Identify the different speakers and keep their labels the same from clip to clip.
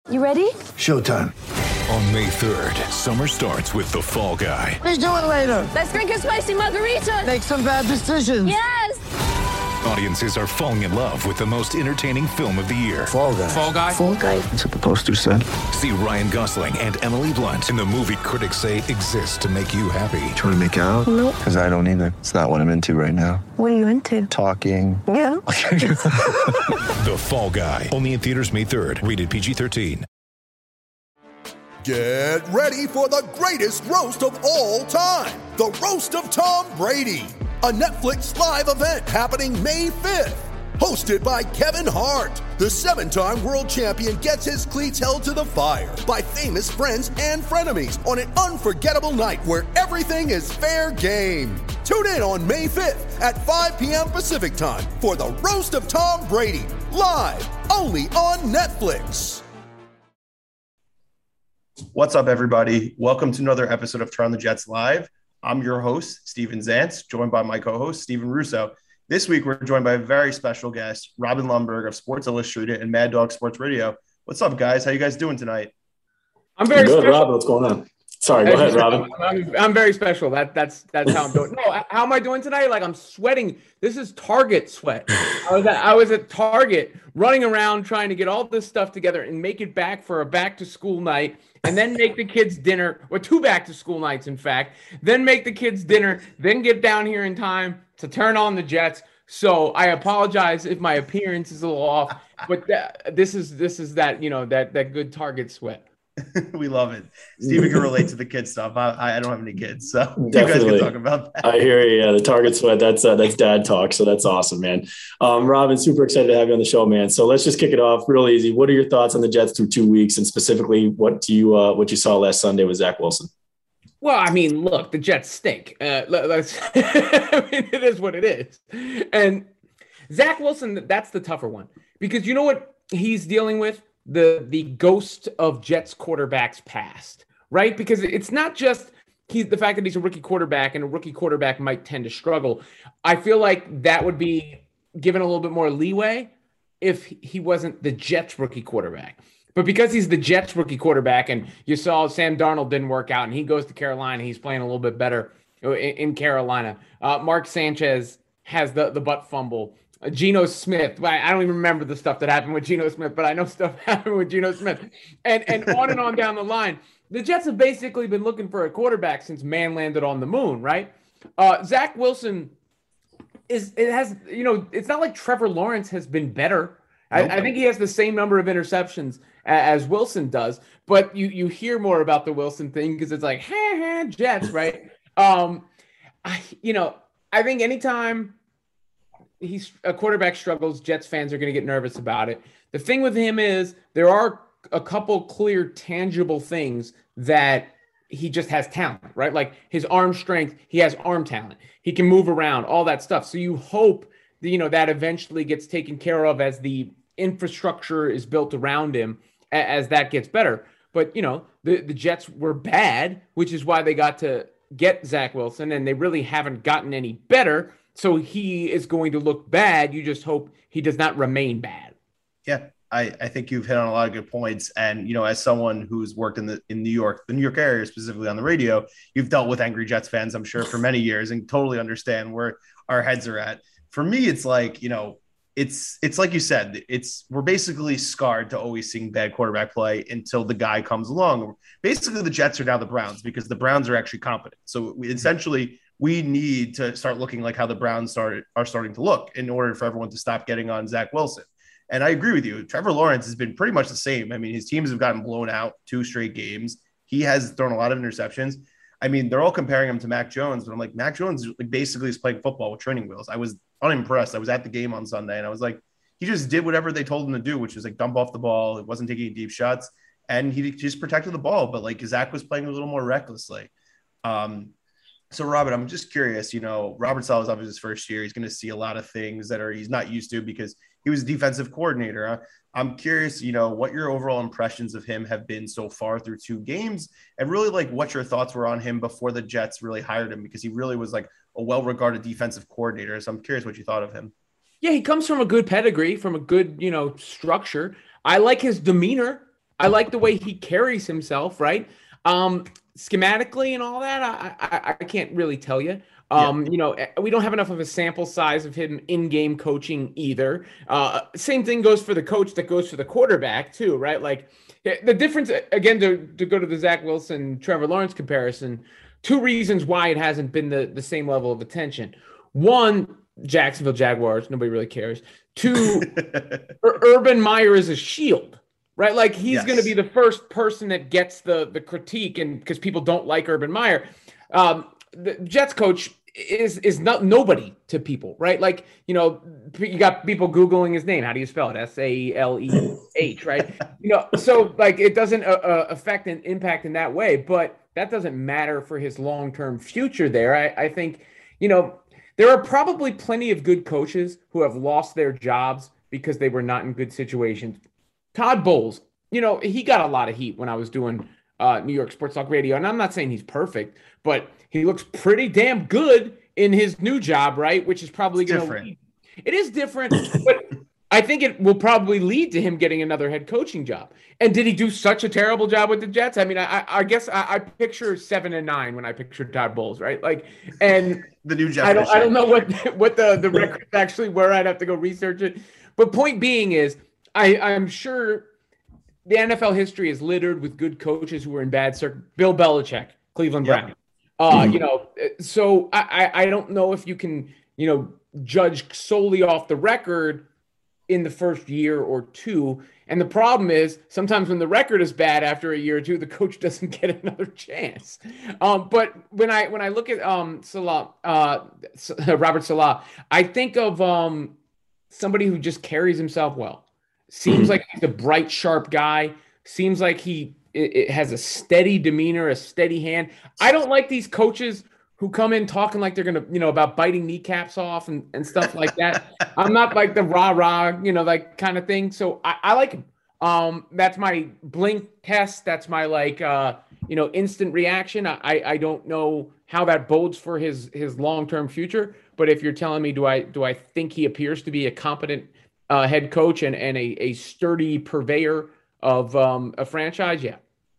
Speaker 1: You ready?
Speaker 2: Showtime.
Speaker 3: On May 3rd, summer starts with The Fall Guy.
Speaker 1: Let's do it later. Let's drink a spicy margarita.
Speaker 2: Make some bad decisions.
Speaker 1: Yes.
Speaker 3: Audiences are falling in love with the most entertaining film of the year.
Speaker 2: Fall Guy.
Speaker 4: Fall Guy.
Speaker 1: Fall Guy.
Speaker 2: That's what the poster said.
Speaker 3: See Ryan Gosling and Emily Blunt in the movie critics say exists to make you happy.
Speaker 2: Trying to make it out?
Speaker 1: Nope.
Speaker 2: Because I don't either. It's not what I'm into right now.
Speaker 1: What are you into?
Speaker 2: Talking.
Speaker 1: Yeah.
Speaker 3: The Fall Guy. Only in theaters May 3rd. Rated PG-13.
Speaker 5: Get ready for the greatest roast of all time. The Roast of Tom Brady. A Netflix live event happening May 5th. Hosted by Kevin Hart. The 7-time world champion gets his cleats held to the fire by famous friends and frenemies on an unforgettable night where everything is fair game. Tune in on May 5th at 5 p.m. Pacific time for the Roast of Tom Brady. Live only on Netflix.
Speaker 6: What's up, everybody? Welcome to another episode of Turn on the Jets Live. I'm your host, Steven Zantz, joined by my co-host, Steven Russo. This week, we're joined by a very special guest, Robin Lundberg of Sports Illustrated and Mad Dog Sports Radio. What's up, guys? How you guys doing tonight?
Speaker 7: I'm very
Speaker 8: good,
Speaker 7: special.
Speaker 8: Robin. What's going on? Sorry, go ahead, Robin.
Speaker 7: I'm very special. That's how I'm doing. No, how am I doing tonight? Like, I'm sweating. This is Target sweat. I was at Target running around trying to get all this stuff together and make it back for a back to school night, and then make the kids dinner, or 2 back to school nights, in fact. Then make the kids dinner, then get down here in time to turn on the Jets. So I apologize if my appearance is a little off, but this is that, you know, that good Target sweat.
Speaker 6: We love it. Steven can relate to the kid stuff. I don't have any kids, so
Speaker 8: Definitely.
Speaker 6: You guys can talk about that.
Speaker 8: I hear you. Yeah, the Target sweat. That's dad talk. So that's awesome, man. Robin, super excited to have you on the show, man. So let's just kick it off real easy. What are your thoughts on the Jets through 2 weeks, and specifically what you saw last Sunday with Zach Wilson?
Speaker 7: Well, I mean, look, the Jets stink. I mean, it is what it is. And Zach Wilson, that's the tougher one, because you know what he's dealing with? The ghost of Jets quarterbacks past, right? Because it's not just the fact that he's a rookie quarterback, and a rookie quarterback might tend to struggle. I feel like that would be given a little bit more leeway if he wasn't the Jets rookie quarterback. But because he's the Jets rookie quarterback, and you saw Sam Darnold didn't work out, and he goes to Carolina, he's playing a little bit better in Carolina. Mark Sanchez has the butt fumble. Geno Smith. I don't even remember the stuff that happened with Geno Smith, but I know stuff happened with Geno Smith. And on down the line. The Jets have basically been looking for a quarterback since man landed on the moon, right? Zach Wilson it's not like Trevor Lawrence has been better. Nope. I think he has the same number of interceptions as Wilson does, but you hear more about the Wilson thing because it's like, Jets, right? I think anytime a quarterback struggles, Jets fans are going to get nervous about it. The thing with him is there are a couple clear, tangible things that he just has talent, right? Like his arm strength, he has arm talent. He can move around, all that stuff. So you hope that, that eventually gets taken care of as the infrastructure is built around him, as that gets better. But, the Jets were bad, which is why they got to get Zach Wilson, and they really haven't gotten any better. So he is going to look bad. You just hope he does not remain bad.
Speaker 6: Yeah, I think you've hit on a lot of good points. And, as someone who's worked in New York, the New York area, specifically on the radio, you've dealt with angry Jets fans, I'm sure, for many years, and totally understand where our heads are at. For me, it's like, it's like you said, we're basically scarred to always seeing bad quarterback play until the guy comes along. Basically, the Jets are now the Browns because the Browns are actually competent. So essentially, we need to start looking like how the Browns are starting to look in order for everyone to stop getting on Zach Wilson. And I agree with you. Trevor Lawrence has been pretty much the same. I mean, his teams have gotten blown out 2 straight games. He has thrown a lot of interceptions. I mean, they're all comparing him to Mac Jones, but I'm like, Mac Jones basically is playing football with training wheels. I was unimpressed. I was at the game on Sunday, and I was like, he just did whatever they told him to do, which was like dump off the ball. It wasn't taking deep shots, and he just protected the ball. But like Zach was playing a little more recklessly. So, Robert, I'm just curious, Robert Saleh is obviously his first year. He's going to see a lot of things that he's not used to because he was a defensive coordinator. I'm curious, what your overall impressions of him have been so far through 2 games, and really like what your thoughts were on him before the Jets really hired him, because he really was like a well-regarded defensive coordinator. So I'm curious what you thought of him.
Speaker 7: Yeah, he comes from a good pedigree, from a good, structure. I like his demeanor. I like the way he carries himself, right? Schematically and all that, I can't really tell you. You know, we don't have enough of a sample size of him in-game coaching either. Same thing goes for the coach that goes for the quarterback too, right? Like the difference, again, to go to the Zach Wilson, Trevor Lawrence comparison, two reasons why it hasn't been the same level of attention. One, Jacksonville Jaguars, nobody really cares. Two, Urban Meyer is a shield, right? Like he's going to be the first person that gets the critique, and because people don't like Urban Meyer. The Jets coach is not nobody to people, right? Like, you know, you got people Googling his name. How do you spell it? Saleh, right? You know, so like it doesn't affect and impact in that way, but that doesn't matter for his long-term future there. I think, you know, there are probably plenty of good coaches who have lost their jobs because they were not in good situations. Todd Bowles, you know, he got a lot of heat when I was doing New York Sports Talk Radio, and I'm not saying he's perfect, but he looks pretty damn good in his new job, right? Which is probably going to lead. It is different, but I think it will probably lead to him getting another head coaching job. And did he do such a terrible job with the Jets? I mean, I guess I picture 7-9 when I picture Todd Bowles, right? Like, and
Speaker 6: the new Jeff.
Speaker 7: I don't know what the records actually were. I'd have to go research it. But point being is, I'm sure the NFL history is littered with good coaches who were in bad circumstances. Bill Belichick, Cleveland Browns. You know, so I don't know if you can, you know, judge solely off the record in the first year or two. And the problem is sometimes when the record is bad after a year or two, the coach doesn't get another chance. But when I look at Robert Saleh, I think of somebody who just carries himself well. Seems like he's a bright, sharp guy. Seems like it has a steady demeanor, a steady hand. I don't like these coaches who come in talking like they're going to, you know, about biting kneecaps off and stuff like that. I'm not like the rah-rah, you know, like kind of thing. So I like him. That's my blink test. That's my like, you know, instant reaction. I don't know how that bodes for his long-term future. But if you're telling me, do I think he appears to be a competent head coach and a sturdy purveyor of a franchise? Yeah.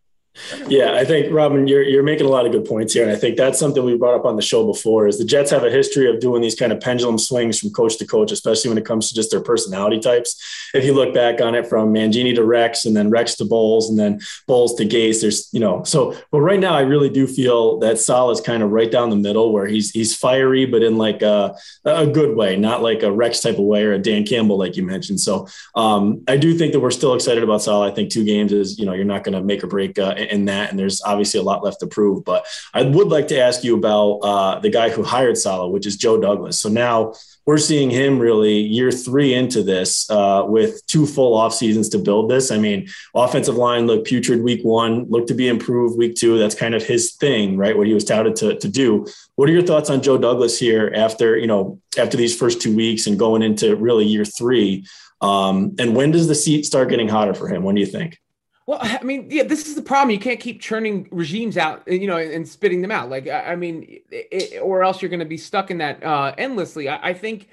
Speaker 8: Yeah, I think, Robin, you're making a lot of good points here. And I think that's something we brought up on the show before is the Jets have a history of doing these kind of pendulum swings from coach to coach, especially when it comes to just their personality types. If you look back on it from Mangini to Rex and then Rex to Bowles and then Bowles to Gase, there's, you know, but right now I really do feel that Saleh is kind of right down the middle where he's fiery, but in like a good way, not like a Rex type of way or a Dan Campbell, like you mentioned. So I do think that we're still excited about Saleh. I think 2 games is, you know, you're not going to make or break in that. And there's obviously a lot left to prove, but I would like to ask you about the guy who hired Saleh, which is Joe Douglas. So now we're seeing him really year 3 into this with 2 full off seasons to build this. I mean, offensive line looked putrid week 1, looked to be improved week 2. That's kind of his thing, right? What he was touted to do. What are your thoughts on Joe Douglas here after these first 2 weeks and going into really year 3? And when does the seat start getting hotter for him? When do you think?
Speaker 7: Well, I mean, yeah, this is the problem. You can't keep churning regimes out, you know, and spitting them out. Like, I mean, or else you're going to be stuck in that endlessly. I think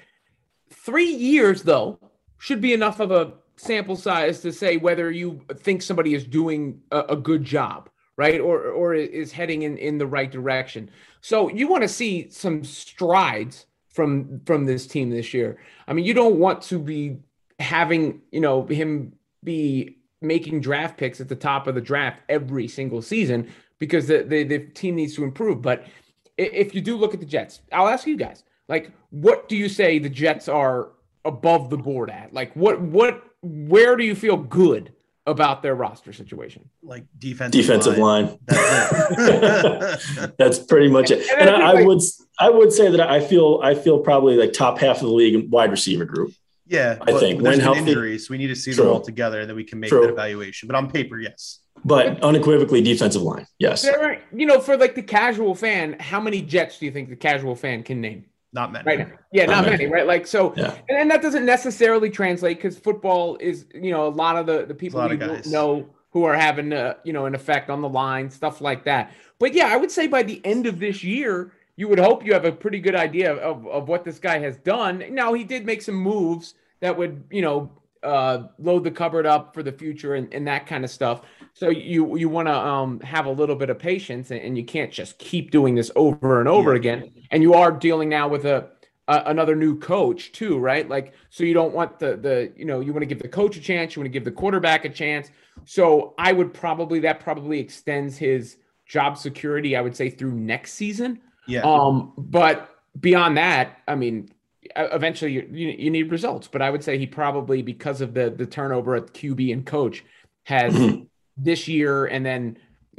Speaker 7: 3 years, though, should be enough of a sample size to say whether you think somebody is doing a good job, right? Or is heading in the right direction. So you want to see some strides from this team this year. I mean, you don't want to be having, you know, him be making draft picks at the top of the draft every single season because the team needs to improve. But if you do look at the Jets, I'll ask you guys, like, what do you say the Jets are above the board at? Like, where do you feel good about their roster situation?
Speaker 6: Like defensive
Speaker 8: line.
Speaker 6: That's it.
Speaker 8: That's pretty much it. And I would say that I feel probably like top half of the league in wide receiver group.
Speaker 6: Yeah,
Speaker 8: I think
Speaker 6: when
Speaker 8: healthy,
Speaker 6: injuries, we need to see them all together, and then we can make that evaluation. But on paper, yes.
Speaker 8: But unequivocally, defensive line, yes.
Speaker 7: You know, for like the casual fan, how many Jets do you think the casual fan can name?
Speaker 6: Not many.
Speaker 7: Right now. Yeah, not many, right? Like, so,
Speaker 8: yeah.
Speaker 7: And that doesn't necessarily translate because football is, you know, a lot of the people you don't know who are having, you know, an effect on the line, stuff like that. But yeah, I would say by the end of this year, you would hope you have a pretty good idea of what this guy has done. Now, he did make some moves that would, you know, load the cupboard up for the future and that kind of stuff. So you want to have a little bit of patience, and you can't just keep doing this over and over again. And you are dealing now with another new coach too, right? Like, so you don't want you want to give the coach a chance. You want to give the quarterback a chance. So I would that probably extends his job security, I would say, through next season.
Speaker 6: Yeah.
Speaker 7: But beyond that, I mean, eventually you need results. But I would say he probably, because of the turnover at QB and coach, has this year and then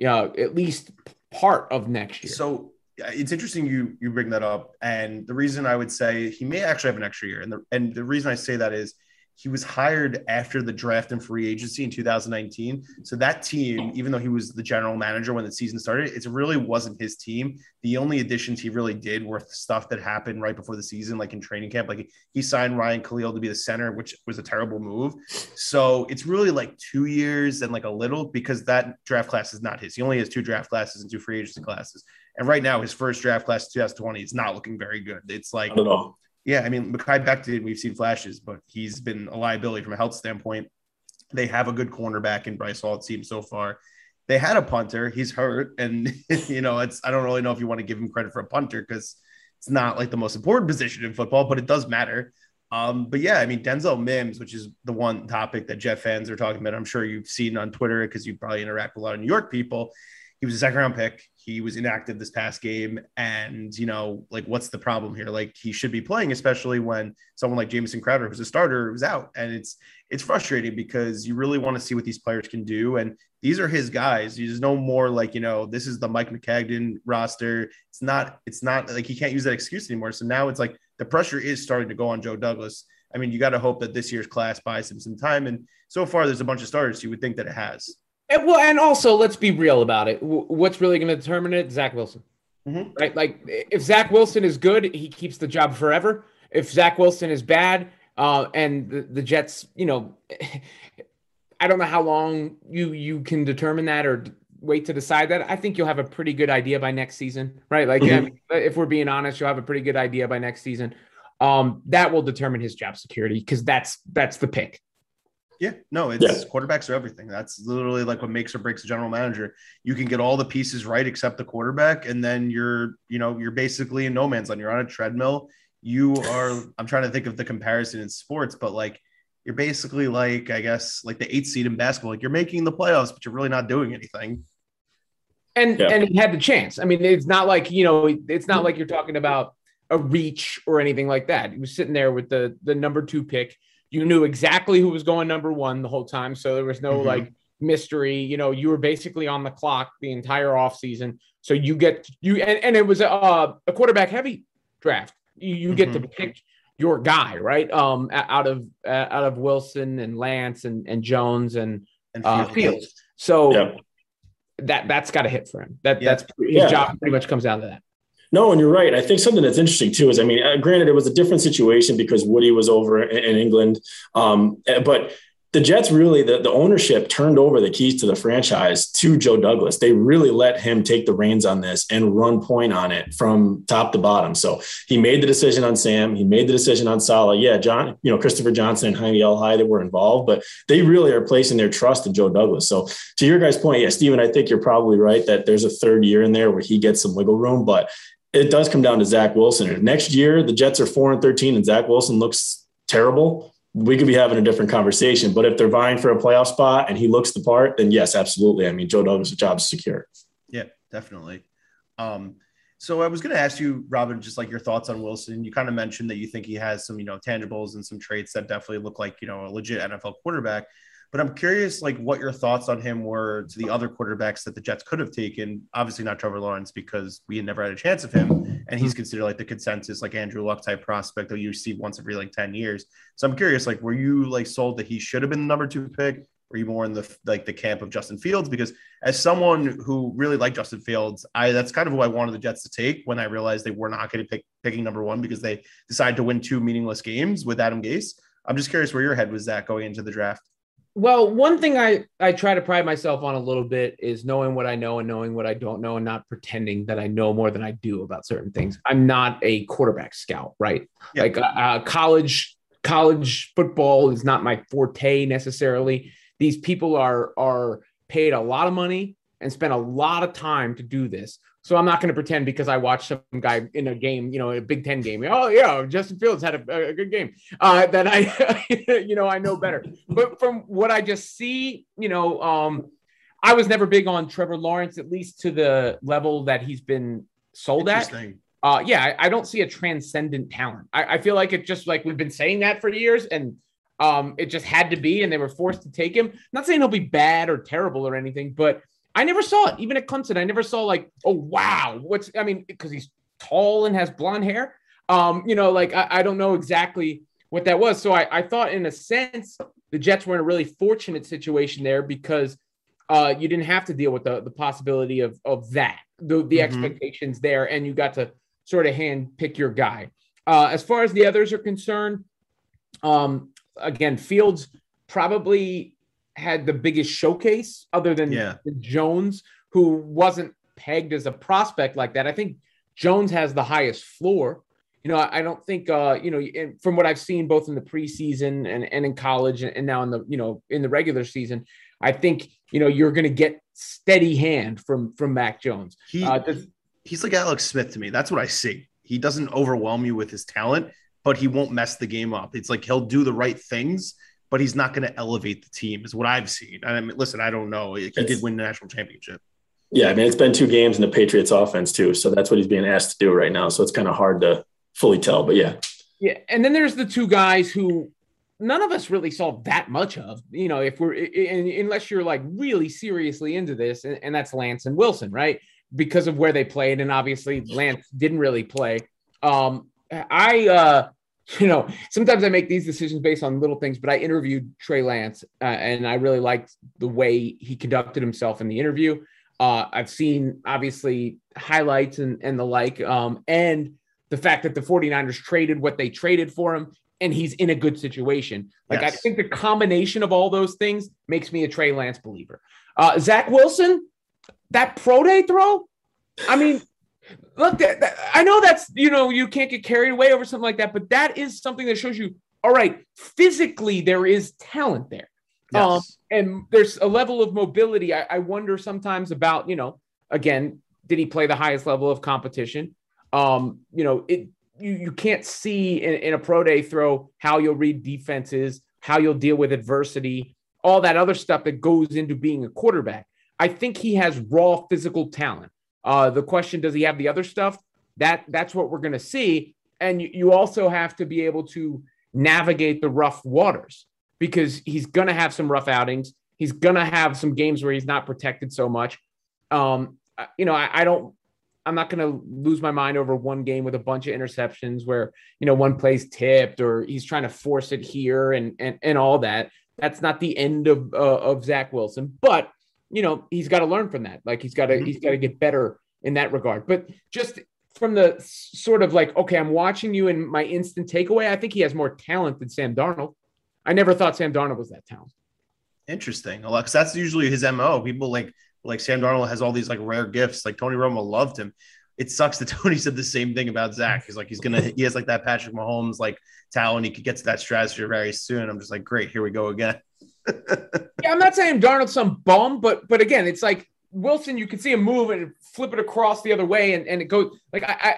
Speaker 7: at least part of next year.
Speaker 6: So it's interesting you bring that up, and the reason I would say he may actually have an extra year, and the reason I say that is he was hired after the draft and free agency in 2019. So that team, even though he was the general manager when the season started, it really wasn't his team. The only additions he really did were stuff that happened right before the season, like in training camp. Like he signed Ryan Khalil to be the center, which was a terrible move. So it's really like 2 years and like a little, because that draft class is not his. He only has 2 draft classes and 2 free agency classes. And right now his first draft class, 2020, is not looking very good. It's like,
Speaker 8: not at all.
Speaker 6: Yeah, I mean, Mekhi Becton, we've seen flashes, but he's been a liability from a health standpoint. They have a good cornerback in Bryce Hall, it seems so far. They had a punter. He's hurt. And, I don't really know if you want to give him credit for a punter, because it's not like the most important position in football, but it does matter. But yeah, I mean, Denzel Mims, which is the one topic that Jet fans are talking about, I'm sure you've seen on Twitter because you probably interact with a lot of New York people. He was a second-round pick. He was inactive this past game. And, what's the problem here? Like, he should be playing, especially when someone like Jamison Crowder, who's a starter, was out. And it's frustrating because you really want to see what these players can do. And these are his guys. There's no more like, this is the Mike McCagnon roster. It's not like he can't use that excuse anymore. So now it's like the pressure is starting to go on Joe Douglas. I mean, you got to hope that this year's class buys him some time. And so far, there's a bunch of starters. You would think that it has.
Speaker 7: And also, let's be real about it. What's really going to determine it? Zach Wilson, right? Like, if Zach Wilson is good, he keeps the job forever. If Zach Wilson is bad, and the Jets, I don't know how long you can determine that or wait to decide that. I think you'll have a pretty good idea by next season, right? Like, I mean, if we're being honest, you'll have a pretty good idea by next season. That will determine his job security, because that's the pick.
Speaker 6: Yeah, no, quarterbacks are everything. That's literally like what makes or breaks a general manager. You can get all the pieces right except the quarterback, and then you're basically in no man's land. You're on a treadmill. I'm trying to think of the comparison in sports, but like you're basically like, I guess, like the 8th seed in basketball. Like, you're making the playoffs, but you're really not doing anything.
Speaker 7: And he had the chance. I mean, it's not like, it's not like you're talking about a reach or anything like that. He was sitting there with the number 2 pick. You knew exactly who was going number 1 the whole time. So there was no like mystery. You were basically on the clock the entire offseason. So and it was a quarterback heavy draft. You get to pick your guy, right? Out of Wilson and Lance and Jones and Fields. So that's got to hit for him. That's his job pretty much comes down to that.
Speaker 8: No, and you're right. I think something that's interesting too is, I mean, granted, it was a different situation because Woody was over in England, but the Jets really, the ownership turned over the keys to the franchise to Joe Douglas. They really let him take the reins on this and run point on it from top to bottom. So he made the decision on Sam. He made the decision on Saleh. Yeah, John, Christopher Johnson and Jaime Elhai were involved, but they really are placing their trust in Joe Douglas. So to your guys' point, yeah, Steven, I think you're probably right that there's a third year in there where he gets some wiggle room, but it does come down to Zach Wilson. If next year the Jets are 4-13 and Zach Wilson looks terrible, we could be having a different conversation. But if they're vying for a playoff spot and he looks the part, then yes, absolutely. I mean, Joe Douglas' job is secure. Yeah,
Speaker 6: definitely. So I was going to ask you, Robin, just like your thoughts on Wilson. You kind of mentioned that you think he has some, tangibles and some traits that definitely look like, a legit NFL quarterback. But I'm curious, like, what your thoughts on him were to the other quarterbacks that the Jets could have taken. Obviously not Trevor Lawrence, because we had never had a chance of him. And he's considered like the consensus, like Andrew Luck type prospect that you see once every like 10 years. So I'm curious, like, were you like sold that he should have been the number 2 pick? Were you more in the camp of Justin Fields? Because as someone who really liked Justin Fields, that's kind of who I wanted the Jets to take when I realized they were not going to picking number 1 because they decided to win 2 meaningless games with Adam Gase. I'm just curious where your head was at going into the draft.
Speaker 7: Well, one thing I try to pride myself on a little bit is knowing what I know and knowing what I don't know and not pretending that I know more than I do about certain things. I'm not a quarterback scout, right? Yeah. Like college college football is not my forte necessarily. These people are paid a lot of money and spend a lot of time to do this. So I'm not going to pretend because I watched some guy in a game, a Big Ten game. Oh yeah, Justin Fields had a good game. That I know better. But from what I just see, I was never big on Trevor Lawrence, at least to the level that he's been sold at. I don't see a transcendent talent. I feel like it's just like we've been saying that for years, and it just had to be, and they were forced to take him. I'm not saying he'll be bad or terrible or anything, but I never saw it. Even at Clemson, I never saw like, oh, wow. Because he's tall and has blonde hair. I don't know exactly what that was. So I thought in a sense, the Jets were in a really fortunate situation there because you didn't have to deal with the possibility of that, the expectations there, and you got to sort of hand pick your guy. As far as the others are concerned, again, Fields probably had the biggest showcase other than Jones, who wasn't pegged as a prospect like that. I think Jones has the highest floor. I don't think, from what I've seen both in the preseason and in college and now in the regular season, I think, you're going to get steady hand from Mac Jones.
Speaker 6: He's like Alex Smith to me. That's what I see. He doesn't overwhelm you with his talent, but he won't mess the game up. It's like he'll do the right things, but he's not going to elevate the team is what I've seen. I mean, listen, I don't know. He did win the national championship. Yeah, I mean, it's been 2 games in the Patriots offense too. So that's what he's being asked to do right now. So it's kind of hard to fully tell, but yeah.
Speaker 7: Yeah. And then there's the 2 guys who none of us really saw that much of, if unless you're like really seriously into this, and that's Lance and Wilson, right? Because of where they played. And obviously Lance didn't really play. Sometimes I make these decisions based on little things, but I interviewed Trey Lance and I really liked the way he conducted himself in the interview. I've seen obviously highlights and the like, and the fact that the 49ers traded what they traded for him and he's in a good situation. Like, yes. I think the combination of all those things makes me a Trey Lance believer. Zach Wilson, that pro day throw, I mean, look, I know that's, you can't get carried away over something like that, but that is something that shows you, all right, physically there is talent there. Yes. And there's a level of mobility. I wonder sometimes about, again, did he play the highest level of competition? You can't see in a pro day throw how you'll read defenses, how you'll deal with adversity, all that other stuff that goes into being a quarterback. I think he has raw physical talent. The question, does he have the other stuff? That's what we're going to see. And you also have to be able to navigate the rough waters because he's going to have some rough outings. He's going to have some games where he's not protected so much. I'm not going to lose my mind over one game with a bunch of interceptions where, one play's tipped or he's trying to force it here and all that. That's not the end of Zach Wilson, but he's got to learn from that. Like he's got to get better in that regard. But just from the sort of like, okay, I'm watching you and my instant takeaway, I think he has more talent than Sam Darnold. I never thought Sam Darnold was that talented. Interesting. Because that's usually his MO. People like Sam Darnold has all these like rare gifts. Like Tony Romo loved him. It sucks that Tony said the same thing about Zach. He's like, he has like that Patrick Mahomes like talent. He could get to that stratosphere very soon. I'm just like, great, here we go again. Yeah, I'm not saying Darnold's some bum, but again, it's like Wilson, you can see him move and flip it across the other way, and it goes like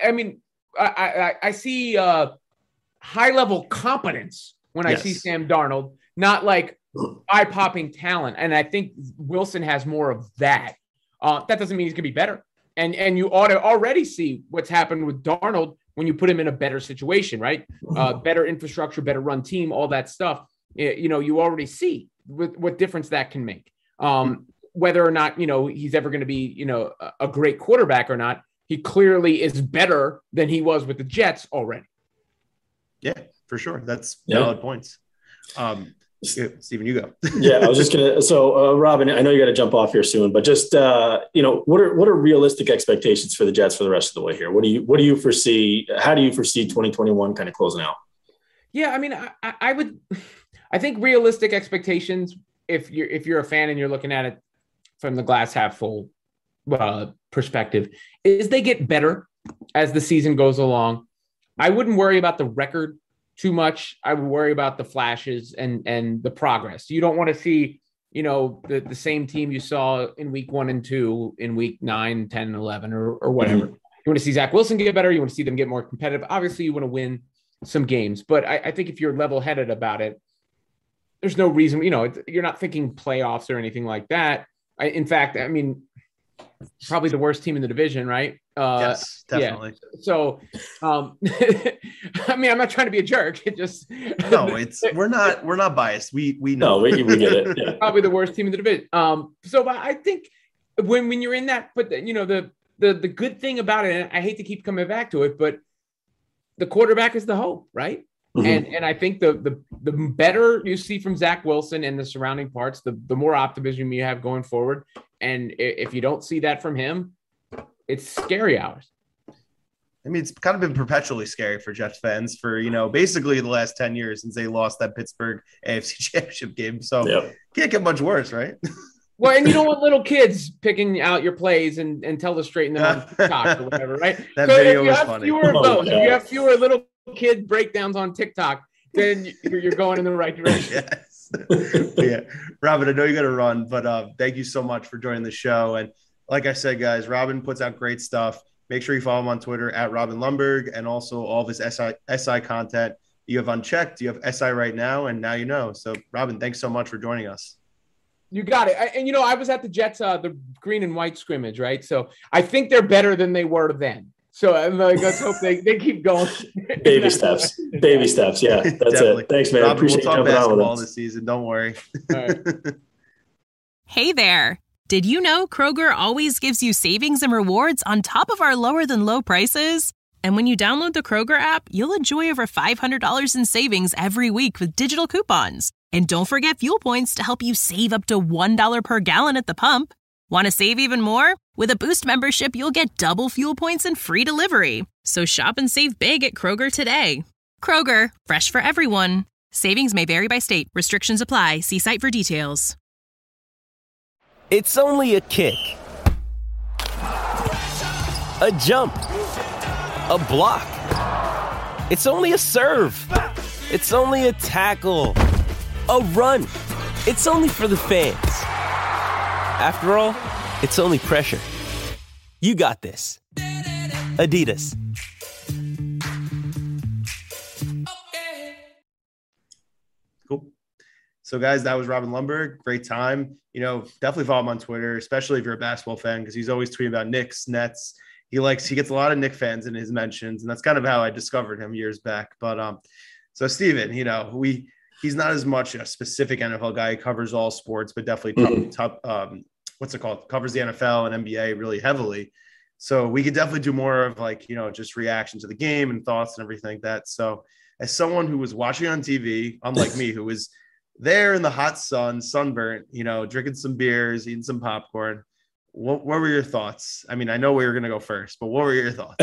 Speaker 7: I see high level competence when I see Sam Darnold, not like eye-popping talent. And I think Wilson has more of that. That doesn't mean he's gonna be better. And you ought to already see what's happened with Darnold when you put him in a better situation, right? Better infrastructure, better run team, all that stuff. You already see what difference that can make. Whether or not, he's ever going to be, a great quarterback or not, he clearly is better than he was with the Jets already. Yeah, for sure. That's valid points. Steven, you go.
Speaker 8: Yeah, I was just going to, so Robin, I know you got to jump off here soon, but just, what are realistic expectations for the Jets for the rest of the way here? What do you foresee? How do you foresee 2021 kind of closing out?
Speaker 7: Yeah, I mean, I think realistic expectations, if you're a fan and you're looking at it from the glass half full perspective, is they get better as the season goes along. I wouldn't worry about the record too much. I would worry about the flashes and the progress. You don't want to see, the same team you saw in week 1 and 2 in week 9, 10, 11, or whatever. You want to see Zach Wilson get better. You want to see them get more competitive. Obviously, you want to win some games, but I think if you're level-headed about it, there's no reason, you're not thinking playoffs or anything like that. In fact, probably the worst team in the division, right?
Speaker 6: Yes, definitely.
Speaker 7: Yeah. So, I'm not trying to be a jerk. It just
Speaker 6: we're not biased. We know.
Speaker 8: No, we get it. Yeah.
Speaker 7: Probably the worst team in the division. So I think when you're in that, but the good thing about it, and I hate to keep coming back to it, but the quarterback is the hope, right? Mm-hmm. And I think the better you see from Zach Wilson and the surrounding parts, the more optimism you have going forward. And if you don't see that from him, it's scary hours.
Speaker 6: It's kind of been perpetually scary for Jets fans for, basically the last 10 years since they lost that Pittsburgh AFC Championship game. So Can't get much worse, right?
Speaker 7: Well, and you don't want little kids picking out your plays and tell to straighten them on TikTok or whatever, right?
Speaker 6: That video was funny.
Speaker 7: If you have fewer little kid breakdowns on TikTok, then you're going in the right direction.
Speaker 6: Yes. Yeah. Robin, I know you got to run, but thank you so much for joining the show. And like I said, guys, Robin puts out great stuff. Make sure you follow him on Twitter at Robin Lundberg, and also all of his SI content you have unchecked. You have SI right now, and now you know. So, Robin, thanks so much for joining us.
Speaker 7: You got it. I was at the Jets, the green and white scrimmage, right? So I think they're better than they were then. So let's hope they keep going.
Speaker 8: Baby steps. Baby steps. Yeah, that's
Speaker 6: Definitely.
Speaker 8: It. Thanks, man.
Speaker 6: Robin,
Speaker 8: Appreciate
Speaker 6: we'll talk
Speaker 8: you
Speaker 6: basketball this season. Don't worry.
Speaker 7: All right.
Speaker 4: Hey there. Did you know Kroger always gives you savings and rewards on top of our lower than low prices? And when you download the Kroger app, you'll enjoy over $500 in savings every week with digital coupons. And don't forget fuel points to help you save up to $1 per gallon at the pump. Want to save even more? With a Boost membership, you'll get double fuel points and free delivery. So shop and save big at Kroger today. Kroger, fresh for everyone. Savings may vary by state. Restrictions apply. See site for details.
Speaker 9: It's only a kick, a jump, a block. It's only a serve. It's only a tackle, a run. It's only for the fans. After all, it's only pressure. You got this. Adidas.
Speaker 6: Cool. So, guys, that was Robin Lundberg. Great time. Definitely follow him on Twitter, especially if you're a basketball fan, because he's always tweeting about Knicks, Nets. He gets a lot of Knick fans in his mentions, and that's kind of how I discovered him years back. But so Steven, he's not as much a specific NFL guy. He covers all sports, but definitely covers the NFL and NBA really heavily. So we could definitely do more of just reaction to the game and thoughts and everything like that. So as someone who was watching on TV, unlike me, who was there in the hot sun, sunburnt, drinking some beers, eating some popcorn, what were your thoughts? I know we were going to go first, but what were your thoughts?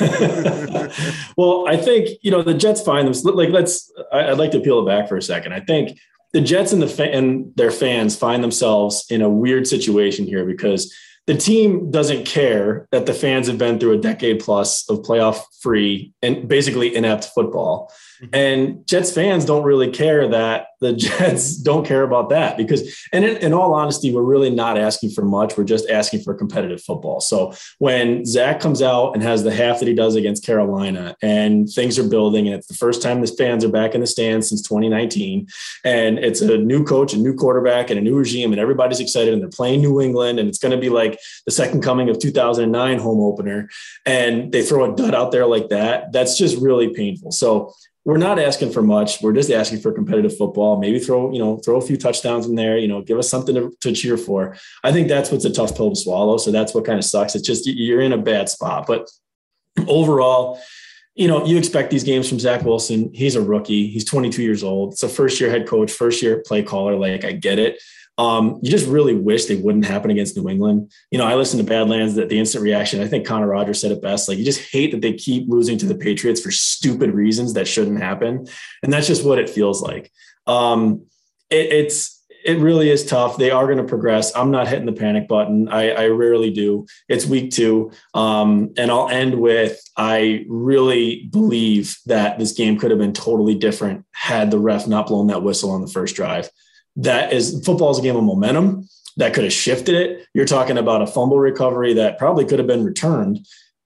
Speaker 8: Well, I think, the Jets find them. I'd like to peel it back for a second. I think the Jets and their fans find themselves in a weird situation here because the team doesn't care that the fans have been through a decade plus of playoff free and basically inept football. Mm-hmm. And Jets fans don't really care that the Jets don't care about that because, and in all honesty, we're really not asking for much. We're just asking for competitive football. So when Zach comes out and has the half that he does against Carolina and things are building, and it's the first time the fans are back in the stands since 2019, and it's a new coach, a new quarterback, and a new regime, and everybody's excited, and they're playing New England, and it's going to be like the second coming of 2009 home opener, and they throw a dud out there like that. That's just really painful. So we're not asking for much. We're just asking for competitive football. Maybe throw a few touchdowns in there, give us something to cheer for. I think that's what's a tough pill to swallow. So that's what kind of sucks. It's just, you're in a bad spot, but overall, you expect these games from Zach Wilson. He's a rookie. He's 22 years old. It's a first-year head coach, first-year play caller. I get it. You just really wish they wouldn't happen against New England. I listened to Badlands, that the instant reaction. I think Connor Rogers said it best. You just hate that they keep losing to the Patriots for stupid reasons that shouldn't happen. And that's just what it feels like. It's It really is tough. They are going to progress. I'm not hitting the panic button. I rarely do. It's week 2. And I'll end with, I really believe that this game could have been totally different had the ref not blown that whistle on the first drive. Football is a game of momentum that could have shifted it. You're talking about a fumble recovery that probably could have been returned.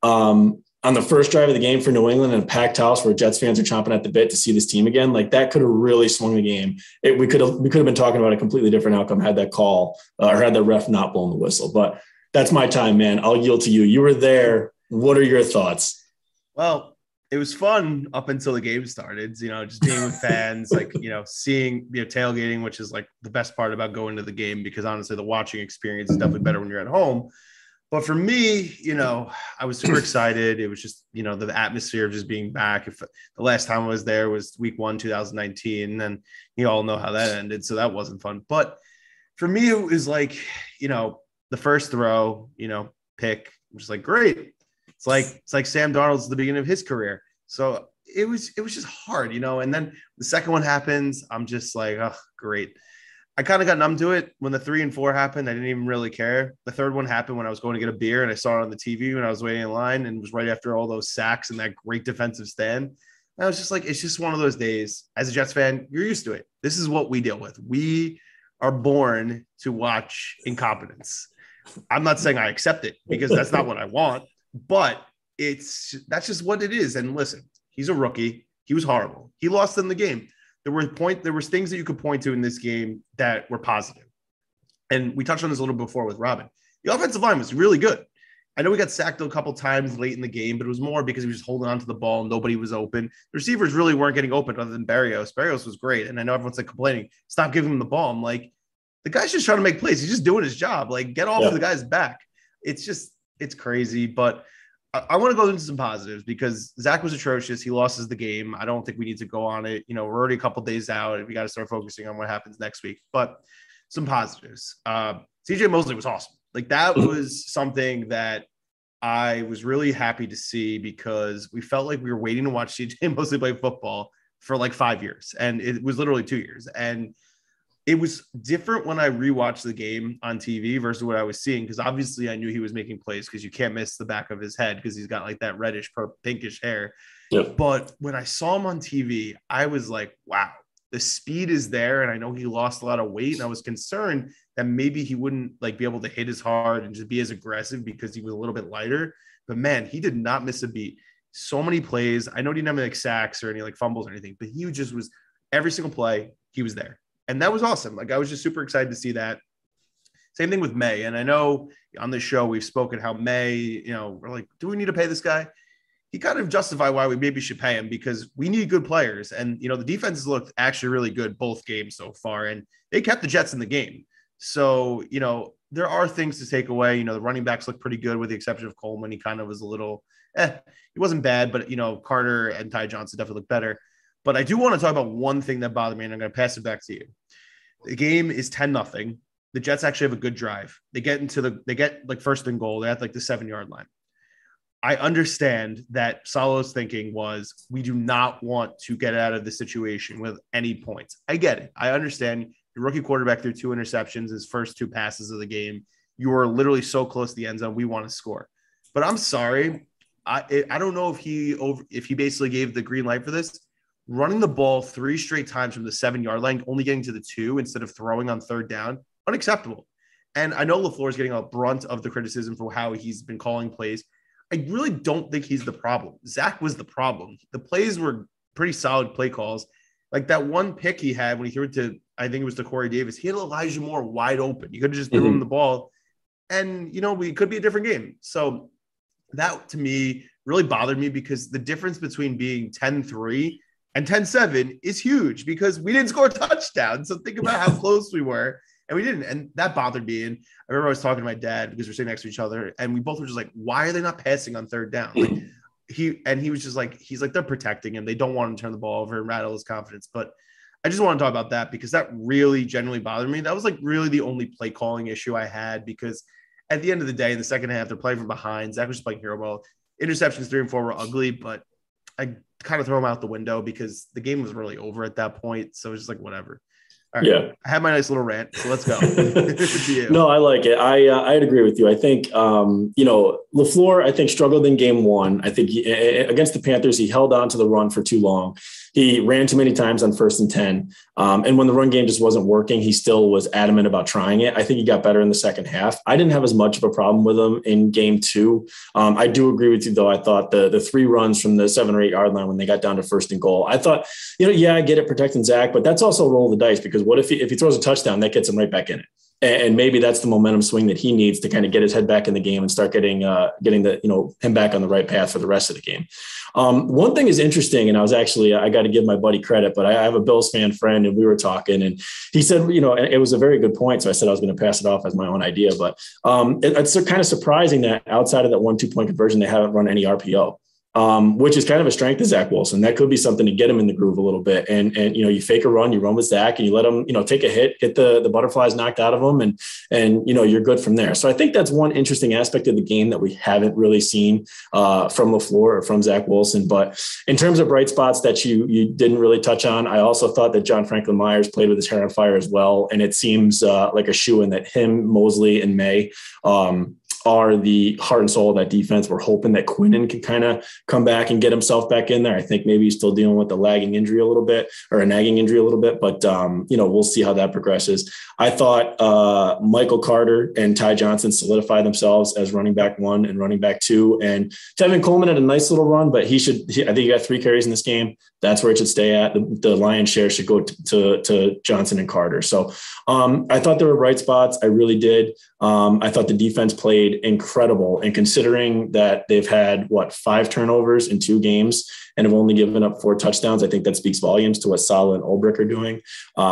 Speaker 8: On the first drive of the game for New England in a packed house where Jets fans are chomping at the bit to see this team again, like that could have really swung the game. We could have been talking about a completely different outcome had that call or had the ref not blown the whistle. But that's my time, man. I'll yield to you. You were there. What are your thoughts?
Speaker 6: Well, it was fun up until the game started, just being with fans, like, seeing, tailgating, which is like the best part about going to the game, because honestly, the watching experience is definitely better when you're at home. But for me, I was super excited. It was just, the atmosphere of just being back. If the last time I was there was week 1, 2019, and you all know how that ended. So that wasn't fun. But for me, it was like, the first throw, pick, I'm just like, great. It's like Sam Darnold's at the beginning of his career. So it was just hard, and then the second one happens. I'm just like, oh, great. I kind of got numb to it when the 3 and 4 happened. I didn't even really care. The third one happened when I was going to get a beer and I saw it on the TV when I was waiting in line, and it was right after all those sacks and that great defensive stand. And I was just like, it's just one of those days. As a Jets fan, you're used to it. This is what we deal with. We are born to watch incompetence. I'm not saying I accept it because that's not what I want, but that's just what it is. And listen, he's a rookie. He was horrible. He lost in the game. There was things that you could point to in this game that were positive. And we touched on this a little before with Robin. The offensive line was really good. I know we got sacked a couple times late in the game, but it was more because he was just holding on to the ball. Nobody was open. The receivers really weren't getting open other than Berrios. Berrios was great. And I know everyone's like complaining, stop giving him the ball. I'm like, the guy's just trying to make plays. He's just doing his job. Like, get off of the guy's back. It's crazy. But I want to go into some positives because Zach was atrocious. He lost the game. I don't think we need to go on it. We're already a couple days out and we got to start focusing on what happens next week. But some positives. CJ Mosley was awesome. Like, that was something that I was really happy to see because we felt like we were waiting to watch CJ Mosley play football for like 5 years. And it was literally 2 years. And it was different when I rewatched the game on TV versus what I was seeing, because obviously I knew he was making plays because you can't miss the back of his head because he's got like that reddish, pinkish hair.
Speaker 8: Yep.
Speaker 6: But when I saw him on TV, I was like, wow, the speed is there. And I know he lost a lot of weight. And I was concerned that maybe he wouldn't like be able to hit as hard and just be as aggressive because he was a little bit lighter. But man, he did not miss a beat. So many plays. I know he didn't have any like sacks or any like fumbles or anything, but he just was every single play. He was there. And that was awesome. Like, I was just super excited to see that. Same thing with May. And I know on this show, we've spoken how May, we're like, do we need to pay this guy? He kind of justified why we maybe should pay him because we need good players. And, the defenses looked actually really good both games so far. And they kept the Jets in the game. So, there are things to take away. The running backs look pretty good with the exception of Coleman. He kind of was a little, he wasn't bad, but, Carter and Ty Johnson definitely look better. But I do want to talk about one thing that bothered me, and I'm going to pass it back to you. The game is 10-0. The Jets actually have a good drive. They get like first and goal. They're at like the 7-yard line. I understand that Salo's thinking was, we do not want to get out of the situation with any points. I get it. I understand the rookie quarterback threw 2 interceptions, his first 2 passes of the game. You were literally so close to the end zone. We want to score. But I'm sorry. I don't know if he basically gave the green light for this. Running the ball 3 straight times from the 7-yard line, only getting to the 2 instead of throwing on third down, unacceptable. And I know LaFleur is getting a brunt of the criticism for how he's been calling plays. I really don't think he's the problem. Zach was the problem. The plays were pretty solid play calls. Like that one pick he had when he threw it to, I think it was to Corey Davis, he had Elijah Moore wide open. You could have just threw him the ball and, we could be a different game. So that to me really bothered me because the difference between being 10-3 and 10-7 is huge because we didn't score a touchdown. So think about how close we were and we didn't. And that bothered me. And I remember I was talking to my dad because we're sitting next to each other and we both were just like, why are they not passing on third down? Like he was just like, he's like, they're protecting him. They don't want him to turn the ball over and rattle his confidence. But I just want to talk about that because that really genuinely bothered me. That was like really the only play calling issue I had because at the end of the day, in the second half, they're playing from behind. Zach was just playing hero ball. Interceptions 3 and 4 were ugly, but I kind of throw them out the window because the game was really over at that point. So it's just like, whatever. All right.
Speaker 8: Yeah.
Speaker 6: I had my nice little rant, so let's go. To you.
Speaker 8: No, I like it. I'd agree with you. I think, LaFleur, I think, struggled in game one. I think against the Panthers, he held on to the run for too long. He ran too many times on 1st and 10. And when the run game just wasn't working, he still was adamant about trying it. I think he got better in the second half. I didn't have as much of a problem with him in game two. I do agree with you, though. I thought the 3 runs from the 7 or 8 yard line when they got down to 1st and goal, I thought, I get it protecting Zach, but that's also a roll of the dice, because what if he throws a touchdown, that gets him right back in it. And maybe that's the momentum swing that he needs to kind of get his head back in the game and start getting him back on the right path for the rest of the game. One thing is interesting, and I got to give my buddy credit, but I have a Bills fan friend, and we were talking, and he said, it was a very good point. So I said I was going to pass it off as my own idea, but it's kind of surprising that outside of that 1-2 point conversion, they haven't run any RPO. Which is kind of a strength of Zach Wilson. That could be something to get him in the groove a little bit. And you fake a run, you run with Zach, and you let him, take a hit, get the butterflies knocked out of him, and you're good from there. So I think that's one interesting aspect of the game that we haven't really seen from LaFleur or from Zach Wilson. But in terms of bright spots that you didn't really touch on, I also thought that John Franklin Myers played with his hair on fire as well. And it seems like a shoo-in that him, Mosley, and May are the heart and soul of that defense. We're hoping that Quinnen can kind of come back and get himself back in there. I think maybe he's still dealing with the nagging injury a little bit, but we'll see how that progresses. I thought Michael Carter and Ty Johnson solidify themselves as running back 1 and running back 2. And Tevin Coleman had a nice little run, but I think he got 3 carries in this game. That's where it should stay at. The lion's share should go to Johnson and Carter. So I thought there were bright spots. I really did. I thought the defense played incredible. And considering that they've had 5 turnovers in 2 games and have only given up 4 touchdowns, I think that speaks volumes to what Saleh and Ulbrich are doing.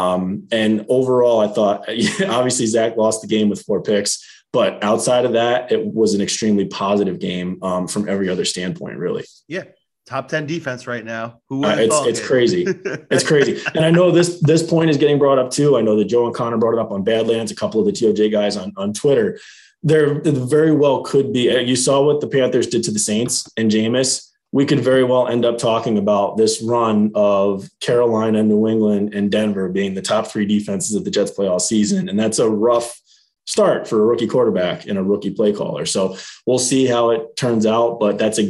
Speaker 8: And overall, I thought, obviously Zach lost the game with 4 picks, but outside of that, it was an extremely positive game from every other standpoint, really.
Speaker 6: Yeah. Top 10 defense right now.
Speaker 8: It's crazy. It's crazy. And I know this point is getting brought up too. I know that Joe and Connor brought it up on Badlands, a couple of the TOJ guys on Twitter. There very well could be. You saw what the Panthers did to the Saints and Jameis. We could very well end up talking about this run of Carolina, New England, and Denver being the top 3 defenses that the Jets play all season. And that's a rough start for a rookie quarterback and a rookie play caller. So we'll see how it turns out. But this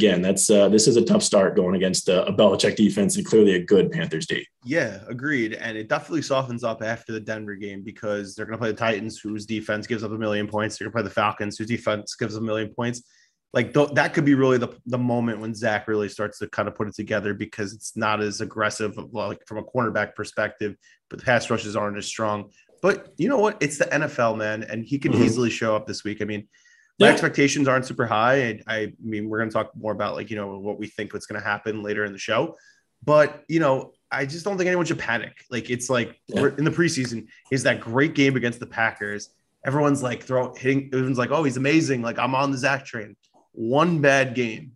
Speaker 8: is a tough start going against a Belichick defense and clearly a good Panthers D.
Speaker 6: Yeah, agreed. And it definitely softens up after the Denver game, because they're going to play the Titans, whose defense gives up 1 million points. They're going to play the Falcons, whose defense gives up 1 million points. That could be really the moment when Zach really starts to kind of put it together, because it's not as aggressive from a cornerback perspective, but the pass rushes aren't as strong. But you know what? It's the NFL, man, and he can easily show up this week. I mean, my expectations aren't super high. I mean, we're going to talk more about what we think what's going to happen later in the show. But, I just don't think anyone should panic. We're in the preseason. Is that great game against the Packers? Everyone's hitting. Everyone's like, oh, he's amazing. I'm on the Zach train. One bad game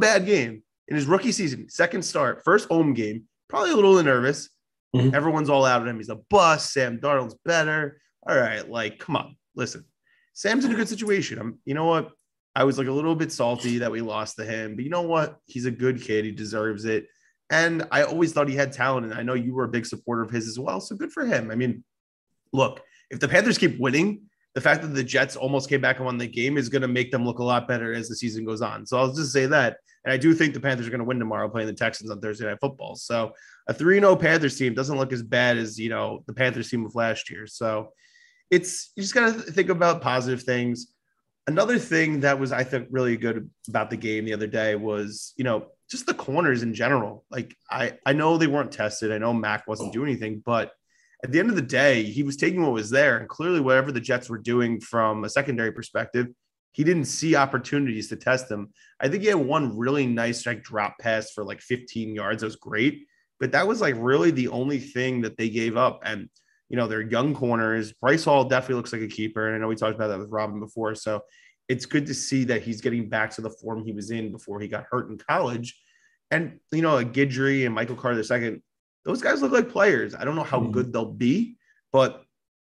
Speaker 6: in his rookie season, second start, first home game, probably a little nervous. Everyone's all out at him. He's a bust. Sam Darnold's better. All right. Come on, listen, Sam's in a good situation. You know what? I was a little bit salty that we lost to him, but you know what? He's a good kid. He deserves it. And I always thought he had talent. And I know you were a big supporter of his as well. So good for him. I mean, look, if the Panthers keep winning, the fact that the Jets almost came back and won the game is going to make them look a lot better as the season goes on. So I'll just say that. And I do think the Panthers are going to win tomorrow playing the Texans on Thursday Night Football. So a 3-0 Panthers team doesn't look as bad as, the Panthers team of last year. So you just got to think about positive things. Another thing that was, I think, really good about the game the other day was, just the corners in general. I know they weren't tested. I know Mac wasn't doing anything, but at the end of the day, he was taking what was there. And clearly whatever the Jets were doing from a secondary perspective, he didn't see opportunities to test them. I think he had one really nice drop pass for 15 yards. That was great. But that was really the only thing that they gave up. And, they're young corners. Bryce Hall definitely looks like a keeper. And I know we talked about that with Robin before. So it's good to see that he's getting back to the form he was in before he got hurt in college. And, a Guidry and Michael Carter II, those guys look like players. I don't know how good they'll be, but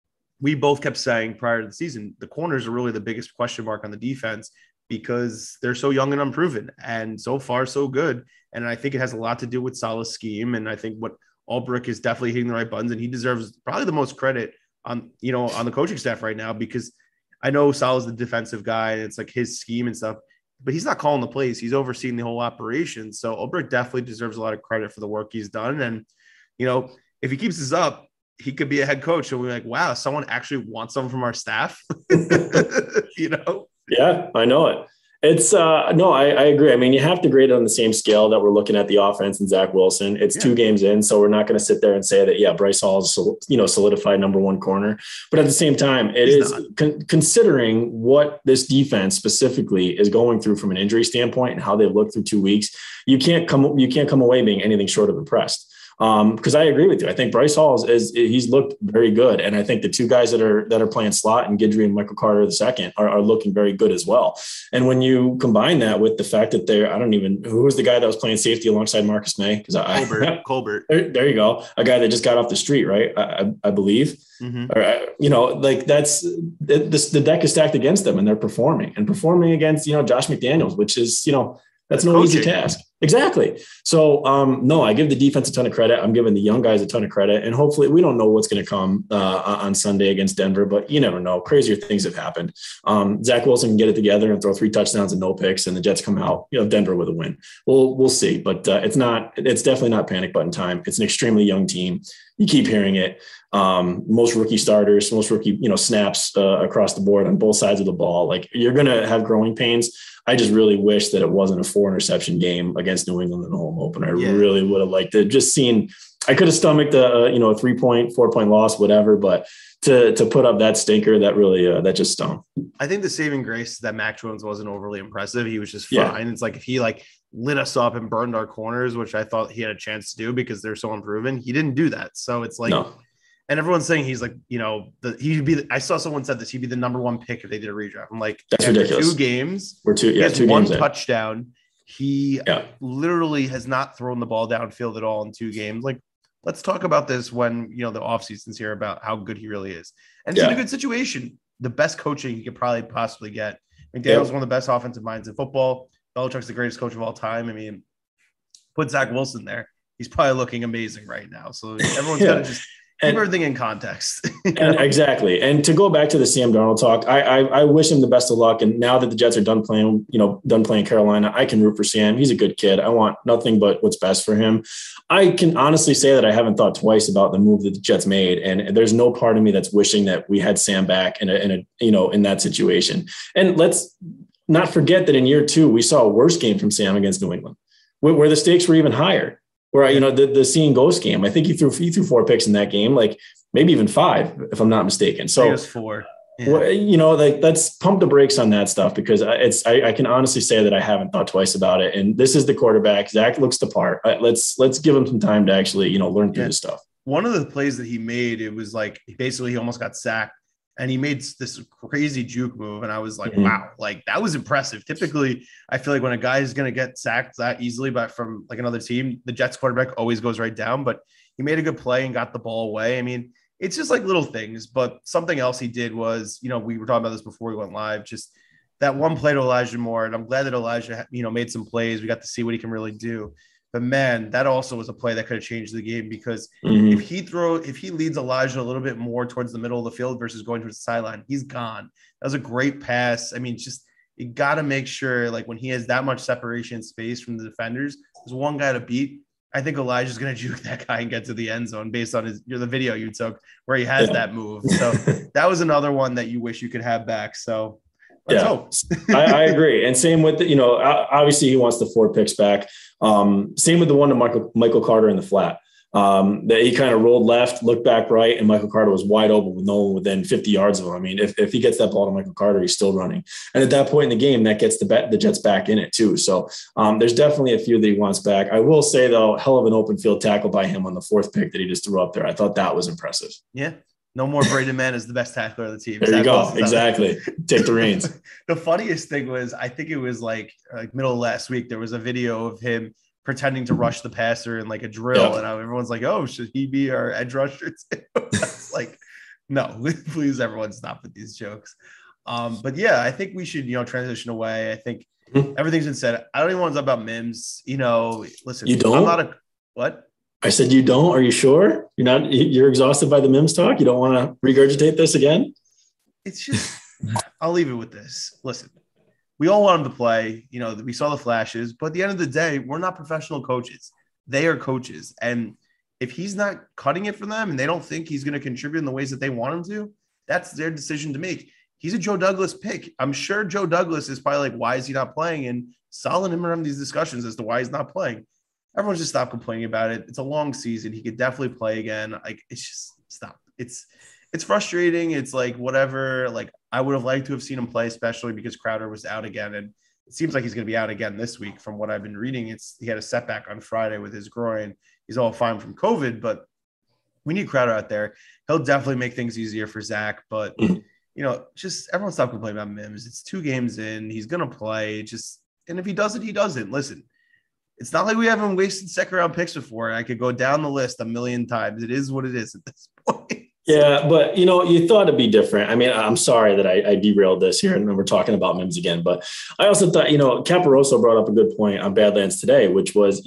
Speaker 6: we both kept saying prior to the season, the corners are really the biggest question mark on the defense because they're so young and unproven, and so far so good. And I think it has a lot to do with Saleh's scheme. And I think what Ulbrich is definitely hitting the right buttons, and he deserves probably the most credit on the coaching staff right now, because I know Salah's the defensive guy and it's like his scheme and stuff, but he's not calling the plays. He's overseeing the whole operation. So Ulbrich definitely deserves a lot of credit for the work he's done. And, if he keeps this up, he could be a head coach. And we're like, wow, someone actually wants someone from our staff,
Speaker 8: Yeah, I know it. It's no, I agree. I mean, you have to grade it on the same scale that we're looking at the offense and Zach Wilson. It's 2 games in, so we're not going to sit there and say that, Bryce Hall is, solidified number 1 corner. But at the same time, it is considering what this defense specifically is going through from an injury standpoint and how they look through 2 weeks. You can't come away being anything short of impressed. Because I agree with you. I think Bryce Hall he's looked very good. And I think the 2 guys that are playing slot, and Guidry and Michael Carter II are looking very good as well. And when you combine that with the fact that who was the guy that was playing safety alongside Marcus May?
Speaker 6: Colbert.
Speaker 8: There you go. A guy that just got off the street, right? I believe. Mm-hmm. Or, that's the deck is stacked against them, and they're performing against, Josh McDaniels, which is, that's no easy task. Exactly. So, no, I give the defense a ton of credit. I'm giving the young guys a ton of credit. And hopefully we don't know what's going to come on Sunday against Denver, but you never know. Crazier things have happened. Zach Wilson can get it together and throw 3 touchdowns and no picks, and the Jets come out, Denver with a win. We'll see. But it's definitely not panic button time. It's an extremely young team. You keep hearing it. Most rookie starters, most rookie, snaps across the board on both sides of the ball. Like, you're going to have growing pains. I just really wish that it wasn't a 4-interception game against New England in the home opener. I really would have liked to just seen. I could have stomached a 3-point, 4-point loss, whatever, but to put up that stinker, that really that just stung.
Speaker 6: I think the saving grace is that Mac Jones wasn't overly impressive. He was just fine. It's like if he lit us up and burned our corners, which I thought he had a chance to do because they're so unproven, he didn't do that. So it's like. No. And everyone's saying he's like, I saw someone said this, he'd be the number 1 pick if they did a redraft. I'm like,
Speaker 8: that's ridiculous.
Speaker 6: 2 games.
Speaker 8: We're 2 games.
Speaker 6: 1 touchdown. He literally has not thrown the ball downfield at all in 2 games. Like, let's talk about this when, the offseason's here about how good he really is. And it's in a good situation. The best coaching he could probably possibly get. McDaniel's one of the best offensive minds in football. Belichick's the greatest coach of all time. I mean, put Zach Wilson there. He's probably looking amazing right now. So everyone's got to just keep everything in context.
Speaker 8: Exactly. And to go back to the Sam Darnold talk, I wish him the best of luck. And now that the Jets are done playing Carolina, I can root for Sam. He's a good kid. I want nothing but what's best for him. I can honestly say that I haven't thought twice about the move that the Jets made. And there's no part of me that's wishing that we had Sam back in that situation. And let's not forget that in year 2, we saw a worse game from Sam against New England, where the stakes were even higher. Where, the seeing ghost game, I think he threw 4 picks in that game, like maybe even 5, if I'm not mistaken. So
Speaker 6: it was 4. Yeah.
Speaker 8: Let's pump the brakes on that stuff, because I can honestly say that I haven't thought twice about it. And this is the quarterback. Zach looks the part. Let's give him some time to actually, learn through this stuff.
Speaker 6: One of the plays that he made, it was like, basically he almost got sacked. And he made this crazy juke move. And I was like, wow, like that was impressive. Typically, I feel like when a guy is going to get sacked that easily from like another team, the Jets quarterback always goes right down. But he made a good play and got the ball away. I mean, it's just like little things. But something else he did was, we were talking about this before we went live, just that one play to Elijah Moore. And I'm glad that Elijah, made some plays. We got to see what he can really do. But man, that also was a play that could have changed the game, because if he leads Elijah a little bit more towards the middle of the field versus going towards the sideline, he's gone. That was a great pass. I mean, just you got to make sure, like when he has that much separation and space from the defenders, there's one guy to beat. I think Elijah's going to juke that guy and get to the end zone based on the video you took where he has that move. So that was another one that you wish you could have back. So let's hope.
Speaker 8: I agree. And same with, obviously he wants the 4 picks back. Same with the one to Michael Carter in the flat. That he kind of rolled left, looked back right, and Michael Carter was wide open with no one within 50 yards of him. I mean, if he gets that ball to Michael Carter, he's still running. And at that point in the game, that gets the Jets back in it too. So there's definitely a few that he wants back. I will say, though, hell of an open field tackle by him on the 4th pick that he just threw up there. I thought that was impressive.
Speaker 6: Yeah. No more Braden Mann is the best tackler of the team.
Speaker 8: There you go. Exactly. Take the reins.
Speaker 6: The funniest thing was, I think it was like middle of last week, there was a video of him pretending to rush the passer in like a drill. And everyone's like, oh, should he be our edge rusher too? Like, no, please, everyone stop with these jokes. But yeah, I think we should, transition away. I think everything's been said. I don't even want to talk about Mims. Listen,
Speaker 8: you don't?
Speaker 6: I'm not what?
Speaker 8: I said, you don't? Are you sure? You're exhausted by the Mims talk? You don't want to regurgitate this again?
Speaker 6: It's just, I'll leave it with this. Listen, we all want him to play. We saw the flashes, but at the end of the day, we're not professional coaches. They are coaches. And if he's not cutting it for them and they don't think he's going to contribute in the ways that they want him to, that's their decision to make. He's a Joe Douglas pick. I'm sure Joe Douglas is probably like, why is he not playing? And Sal and him are having these discussions as to why he's not playing. Everyone just stop complaining about it. It's a long season. He could definitely play again. Like, it's just stop. It's frustrating. It's like, whatever. Like, I would have liked to have seen him play, especially because Crowder was out again. And it seems like he's going to be out again this week from what I've been reading. He had a setback on Friday with his groin. He's all fine from COVID, but we need Crowder out there. He'll definitely make things easier for Zach, but just everyone stop complaining about Mims. It's 2 games in. He's going to play. And if he doesn't, he doesn't. Listen, it's not like we haven't wasted second-round picks before. I could go down the list a million times. It is what it is at this point.
Speaker 8: Yeah, but, you thought it'd be different. I mean, I'm sorry that I derailed this here and we're talking about Mims again, but I also thought, Caparoso brought up a good point on Badlands today, which was,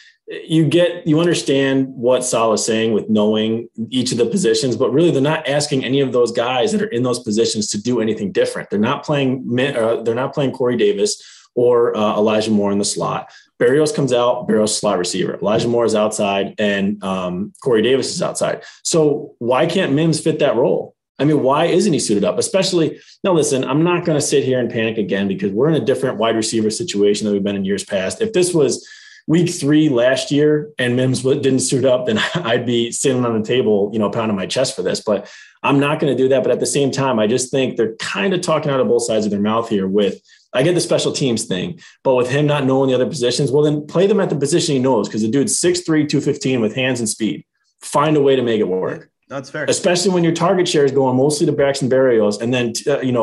Speaker 8: you understand what Sal is saying with knowing each of the positions, but really they're not asking any of those guys that are in those positions to do anything different. They're not playing Corey Davis or Elijah Moore in the slot. Berrios comes out, Berrios slot receiver. Elijah Moore is outside and Corey Davis is outside. So why can't Mims fit that role? I mean, why isn't he suited up? Especially, now listen, I'm not going to sit here and panic again because we're in a different wide receiver situation than we've been in years past. If this was week 3 last year and Mims didn't suit up, then I'd be sitting on the table, pounding my chest for this. But I'm not going to do that. But at the same time, I just think they're kind of talking out of both sides of their mouth here with, I get the special teams thing, but with him not knowing the other positions, well, then play them at the position he knows because the dude's 6'3", 215 with hands and speed. Find a way to make it work.
Speaker 6: That's fair.
Speaker 8: Especially when your target share is going mostly to Braxton Berrios and then,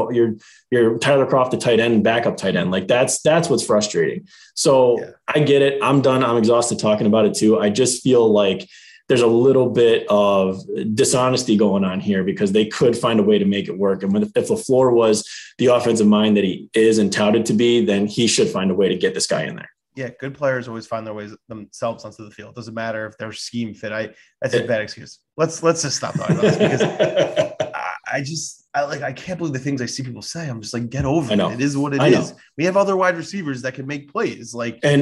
Speaker 8: your Tyler Kroft, the tight end and backup tight end. Like that's what's frustrating. So yeah. I get it. I'm done. I'm exhausted talking about it too. I just feel like there's a little bit of dishonesty going on here because they could find a way to make it work. And if LaFleur was the offensive mind that he is and touted to be, then he should find a way to get this guy in there.
Speaker 6: Yeah, good players always find their ways themselves onto the field. Doesn't matter if their scheme fit. That's a bad excuse. Let's just stop talking about this because I can't believe the things I see people say. I'm just like, get over it. It is what it is. We have other wide receivers that can make plays.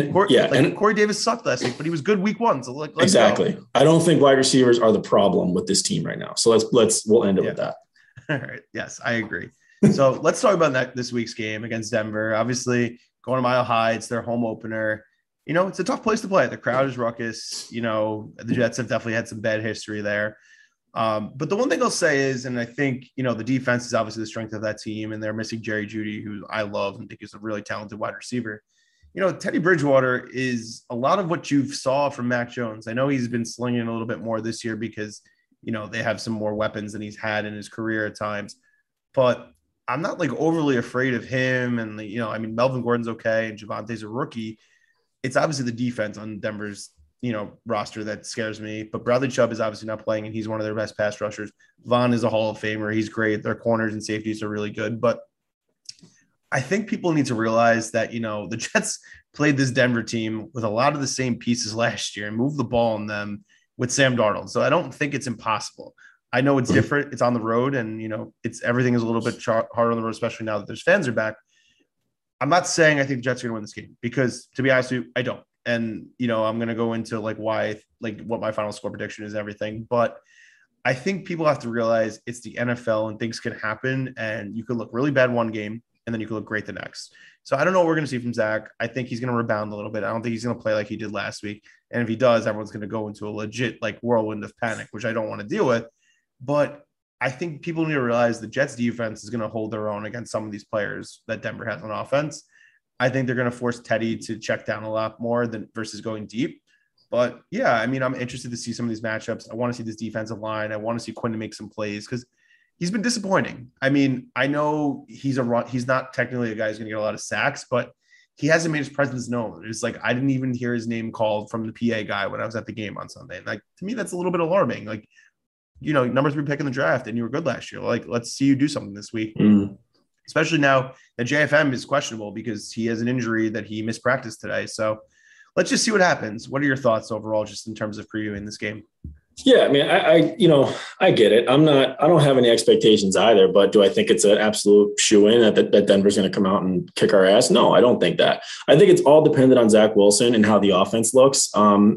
Speaker 6: Corey Davis sucked last week, but he was good week 1. So let's
Speaker 8: exactly. Go. I don't think wide receivers are the problem with this team right now. So we'll end it with that.
Speaker 6: All right. Yes, I agree. So let's talk about this week's game against Denver. Obviously, going to Mile High, it's their home opener. It's a tough place to play. The crowd is ruckus. The Jets have definitely had some bad history there. But the one thing I'll say is, and I think, the defense is obviously the strength of that team, and they're missing Jerry Jeudy, who I love and think is a really talented wide receiver. Teddy Bridgewater is a lot of what you've saw from Mac Jones. I know he's been slinging a little bit more this year because, they have some more weapons than he's had in his career at times. But I'm not like overly afraid of him. And, Melvin Gordon's okay and Javante's a rookie. It's obviously the defense on Denver's, roster that scares me. But Bradley Chubb is obviously not playing and he's one of their best pass rushers. Vaughn is a Hall of Famer. He's great. Their corners and safeties are really good. But I think people need to realize that, the Jets played this Denver team with a lot of the same pieces last year and moved the ball on them with Sam Darnold. So I don't think it's impossible. I know it's different. It's on the road and, everything is a little bit harder on the road, especially now that there's fans are back. I'm not saying I think the Jets are going to win this game because, to be honest with you, I don't. And, I'm going to go into why what my final score prediction is and everything. But I think people have to realize it's the NFL and things can happen and you could look really bad one game and then you could look great the next. So I don't know what we're going to see from Zach. I think he's going to rebound a little bit. I don't think he's going to play like he did last week. And if he does, everyone's going to go into a legit whirlwind of panic, which I don't want to deal with. But I think people need to realize the Jets defense is going to hold their own against some of these players that Denver has on offense. I think they're going to force Teddy to check down a lot more versus going deep. But yeah, I'm interested to see some of these matchups. I want to see this defensive line. I want to see Quinn make some plays because he's been disappointing. I know he's not technically a guy who's going to get a lot of sacks, but he hasn't made his presence known. It's like, I didn't even hear his name called from the PA guy when I was at the game on Sunday. To me, that's a little bit alarming. Number 3 pick in the draft and you were good last year. Let's see you do something this week. Especially now that JFM is questionable because he has an injury that he missed practice today. So let's just see what happens. What are your thoughts overall, just in terms of previewing this game?
Speaker 8: Yeah, I mean, I get it. I don't have any expectations either, but do I think it's an absolute shoe-in that Denver's going to come out and kick our ass? No, I don't think that. I think it's all dependent on Zach Wilson and how the offense looks.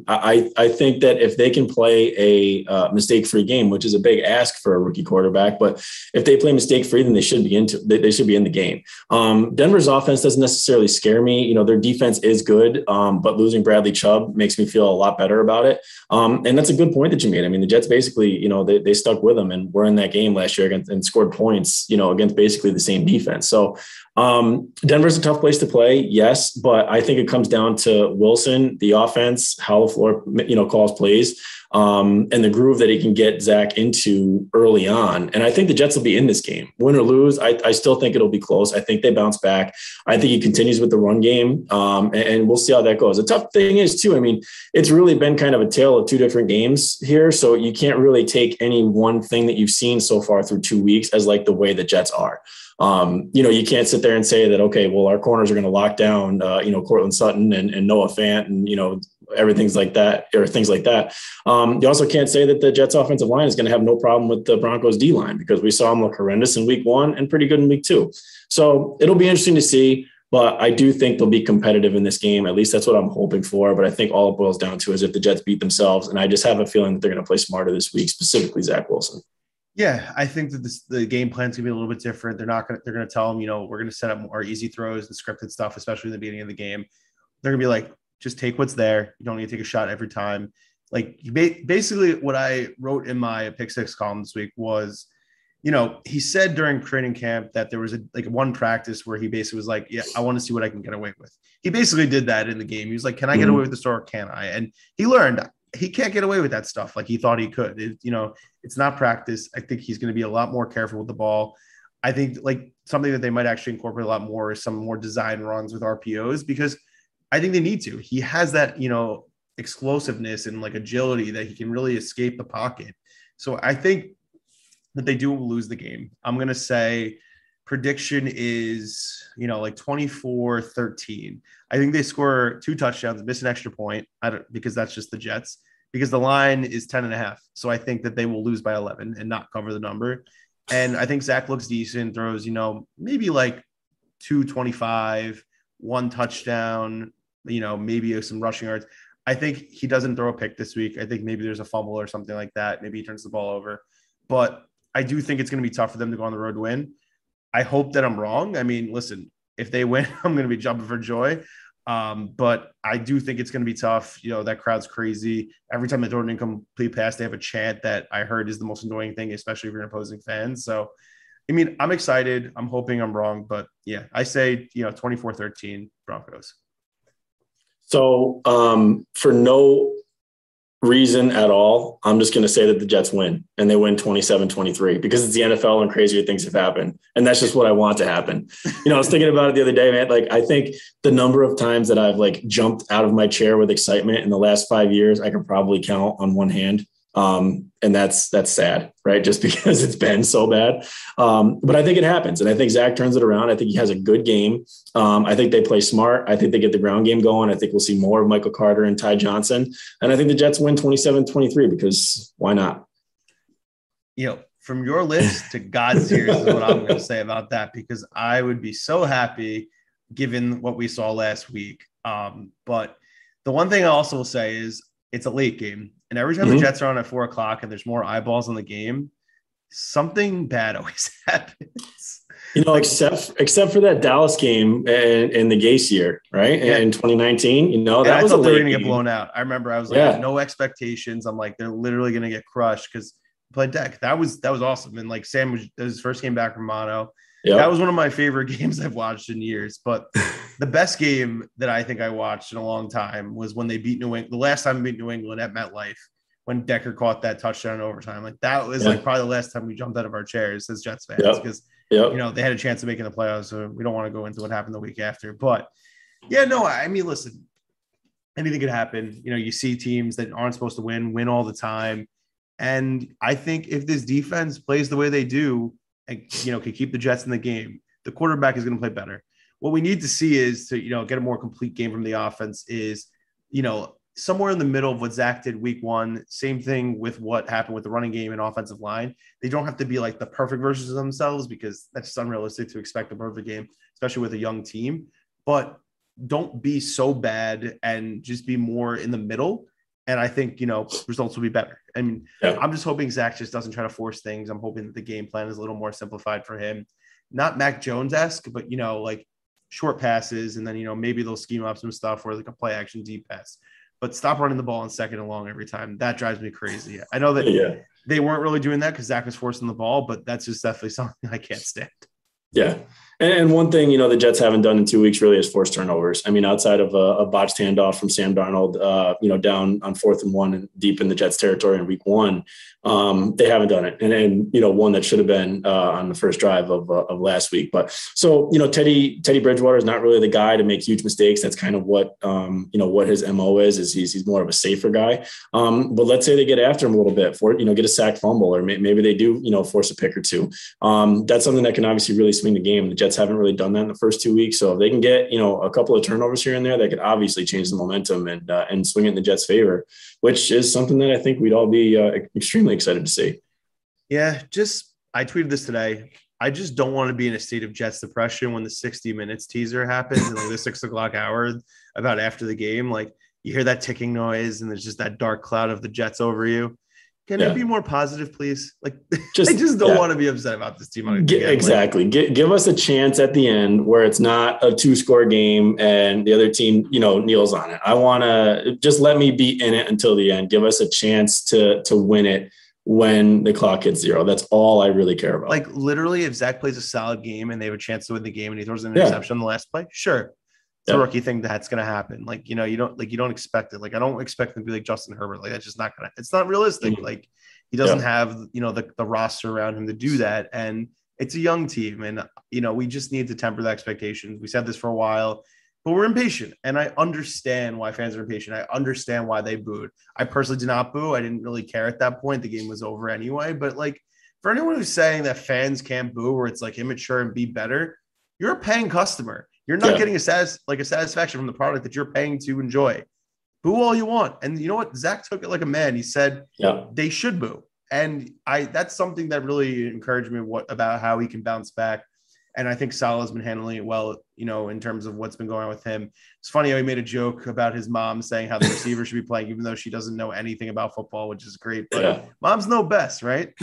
Speaker 8: I think that if they can play a mistake-free game, which is a big ask for a rookie quarterback, but if they play mistake-free, then they should be in the game. Denver's offense doesn't necessarily scare me. Their defense is good, but losing Bradley Chubb makes me feel a lot better about it. And that's a good point that you made. I mean, the Jets basically, they stuck with them and were in that game last year and scored points, against basically the same defense. So Denver's a tough place to play. Yes. But I think it comes down to Wilson, the offense, how LaFleur, calls plays, and the groove that he can get Zach into early on. And I think the Jets will be in this game, win or lose. I still think it'll be close. I think they bounce back. I think he continues with the run game, and we'll see how that goes. The tough thing is too, I mean, it's really been kind of a tale of two different games here. So you can't really take any one thing that you've seen so far through 2 weeks as like the way the Jets are. You can't sit there and say that, okay, well, our corners are going to lock down, Cortland Sutton and Noah Fant and, everything's like that or things like that. You also can't say that the Jets offensive line is going to have no problem with the Broncos D line, because we saw them look horrendous in week 1 and pretty good in week 2. So it'll be interesting to see, but I do think they'll be competitive in this game. At least that's what I'm hoping for. But I think all it boils down to is if the Jets beat themselves. And I just have a feeling that they're going to play smarter this week, specifically Zach Wilson.
Speaker 6: Yeah, I think that the game plan's gonna be a little bit different. They're gonna tell them, we're gonna set up more easy throws and scripted stuff, especially in the beginning of the game. They're gonna be like, just take what's there. You don't need to take a shot every time. Like, basically what I wrote in my Pick Six column this week was, he said during training camp that there was one practice where he basically was like, yeah, I want to see what I can get away with. He basically did that in the game. He was like, can I get away with this or can I? And he learned he can't get away with that stuff like he thought he could. It's not practice. I think he's going to be a lot more careful with the ball. I think like something that they might actually incorporate a lot more is some more design runs with RPOs, because I think they need to. He has that, explosiveness and like agility that he can really escape the pocket. So I think that they do lose the game. I'm going to say prediction is, like 24-13. I think they score 2 touchdowns, miss an extra point because that's just the Jets, because the line is 10.5. So I think that they will lose by 11 and not cover the number. And I think Zach looks decent, throws, maybe like 225, 1 touchdown, maybe some rushing yards. I think he doesn't throw a pick this week. I think maybe there's a fumble or something like that. Maybe he turns the ball over. But I do think it's going to be tough for them to go on the road to win. I hope that I'm wrong. I mean, listen, if they win, I'm going to be jumping for joy. But I do think it's going to be tough. That crowd's crazy. Every time they throw an incomplete pass, they have a chant that I heard is the most annoying thing, especially if you're an opposing fan. So, I mean, I'm excited. I'm hoping I'm wrong. But, yeah, I say, 24-13 Broncos.
Speaker 8: So for no reason at all, I'm just going to say that the Jets win and they win 27-23 because it's the NFL and crazier things have happened. And that's just what I want to happen. I was thinking about it the other day, man. Like, I think the number of times that I've like jumped out of my chair with excitement in the last 5 years, I can probably count on one hand. And that's sad, right? Just because it's been so bad. But I think it happens. And I think Zach turns it around. I think he has a good game. I think they play smart. I think they get the ground game going. I think we'll see more of Michael Carter and Ty Johnson. And I think the Jets win 27-23 because why not?
Speaker 6: From your list to God's ears is what I'm going to say about that, because I would be so happy given what we saw last week. But the one thing I also will say is it's a late game. And every time the Jets are on at 4:00 and there's more eyeballs on the game, something bad always happens.
Speaker 8: Except for that Dallas game in the Gase year, right? Yeah. In 2019, that
Speaker 6: I
Speaker 8: was
Speaker 6: thought they were going to get blown out. I remember I was like,
Speaker 8: yeah.
Speaker 6: No expectations. I'm like, they're literally going to get crushed because played deck. That was awesome. And like Sam was his first game back from mono. Yep. That was one of my favorite games I've watched in years. But the best game that I think I watched in a long time was when they beat New England. The last time we beat New England at MetLife, when Decker caught that touchdown in overtime. Like that was like probably the last time we jumped out of our chairs as Jets fans, because they had a chance of making the playoffs. So we don't want to go into what happened the week after. But yeah, no, I mean, listen, anything could happen. You see teams that aren't supposed to win all the time. And I think if this defense plays the way they do, and can keep the Jets in the game, the quarterback is going to play better. What we need to see is to get a more complete game from the offense is somewhere in the middle of what Zach did week one. Same thing with what happened with the running game and offensive line. They don't have to be like the perfect versions of themselves because that's just unrealistic to expect a perfect game, especially with a young team. But don't be so bad and just be more in the middle. And I think, results will be better. I mean, I'm just hoping Zach just doesn't try to force things. I'm hoping that the game plan is a little more simplified for him. Not Mac Jones-esque, but, like short passes. And then, maybe they'll scheme up some stuff where like a play action deep pass. But stop running the ball on second and long every time. That drives me crazy. I know that they weren't really doing that because Zach was forcing the ball, but that's just definitely something I can't stand.
Speaker 8: Yeah. And one thing, the Jets haven't done in 2 weeks really is force turnovers. I mean, outside of a botched handoff from Sam Darnold, down on 4th and 1 and deep in the Jets territory in week one, they haven't done it. And one that should have been on the first drive of last week. But so, Teddy Bridgewater is not really the guy to make huge mistakes. That's kind of what, what his MO is he's more of a safer guy. But let's say they get after him a little bit for, get a sack fumble, or maybe they do, force a pick or two. That's something that can obviously really swing the game. The Jets haven't really done that in the first 2 weeks. So if they can get, a couple of turnovers here and there, that could obviously change the momentum and swing it in the Jets' favor, which is something that I think we'd all be extremely excited to see.
Speaker 6: Yeah, I tweeted this today. I just don't want to be in a state of Jets depression when the 60 Minutes teaser happens and like the 6 o'clock hour about after the game. Like you hear that ticking noise and there's just that dark cloud of the Jets over you. Can it be more positive, please? Like, I just don't want to be upset about this team.
Speaker 8: Exactly. Give us a chance at the end where it's not a 2-score game and the other team, kneels on it. I want to just let me be in it until the end. Give us a chance to win it when the clock hits 0. That's all I really care about.
Speaker 6: Like literally, if Zach plays a solid game and they have a chance to win the game and he throws an interception on the last play, sure. It's a rookie thing that's going to happen. Like, you don't expect it. Like, I don't expect him to be like Justin Herbert. Like, that's just not it's not realistic. Like he doesn't have, the roster around him to do that. And it's a young team. And, we just need to temper the expectations. We said this for a while, but we're impatient. And I understand why fans are impatient. I understand why they booed. I personally did not boo. I didn't really care at that point. The game was over anyway. But like for anyone who's saying that fans can't boo or it's like immature and be better, you're a paying customer. You're not getting a satisfaction from the product that you're paying to enjoy. Boo all you want. And you know what? Zach took it like a man. He said they should boo. And that's something that really encouraged me about how he can bounce back. And I think Salah's been handling it well, in terms of what's been going on with him. It's funny how he made a joke about his mom saying how the receiver should be playing, even though she doesn't know anything about football, which is great. But moms know best, right?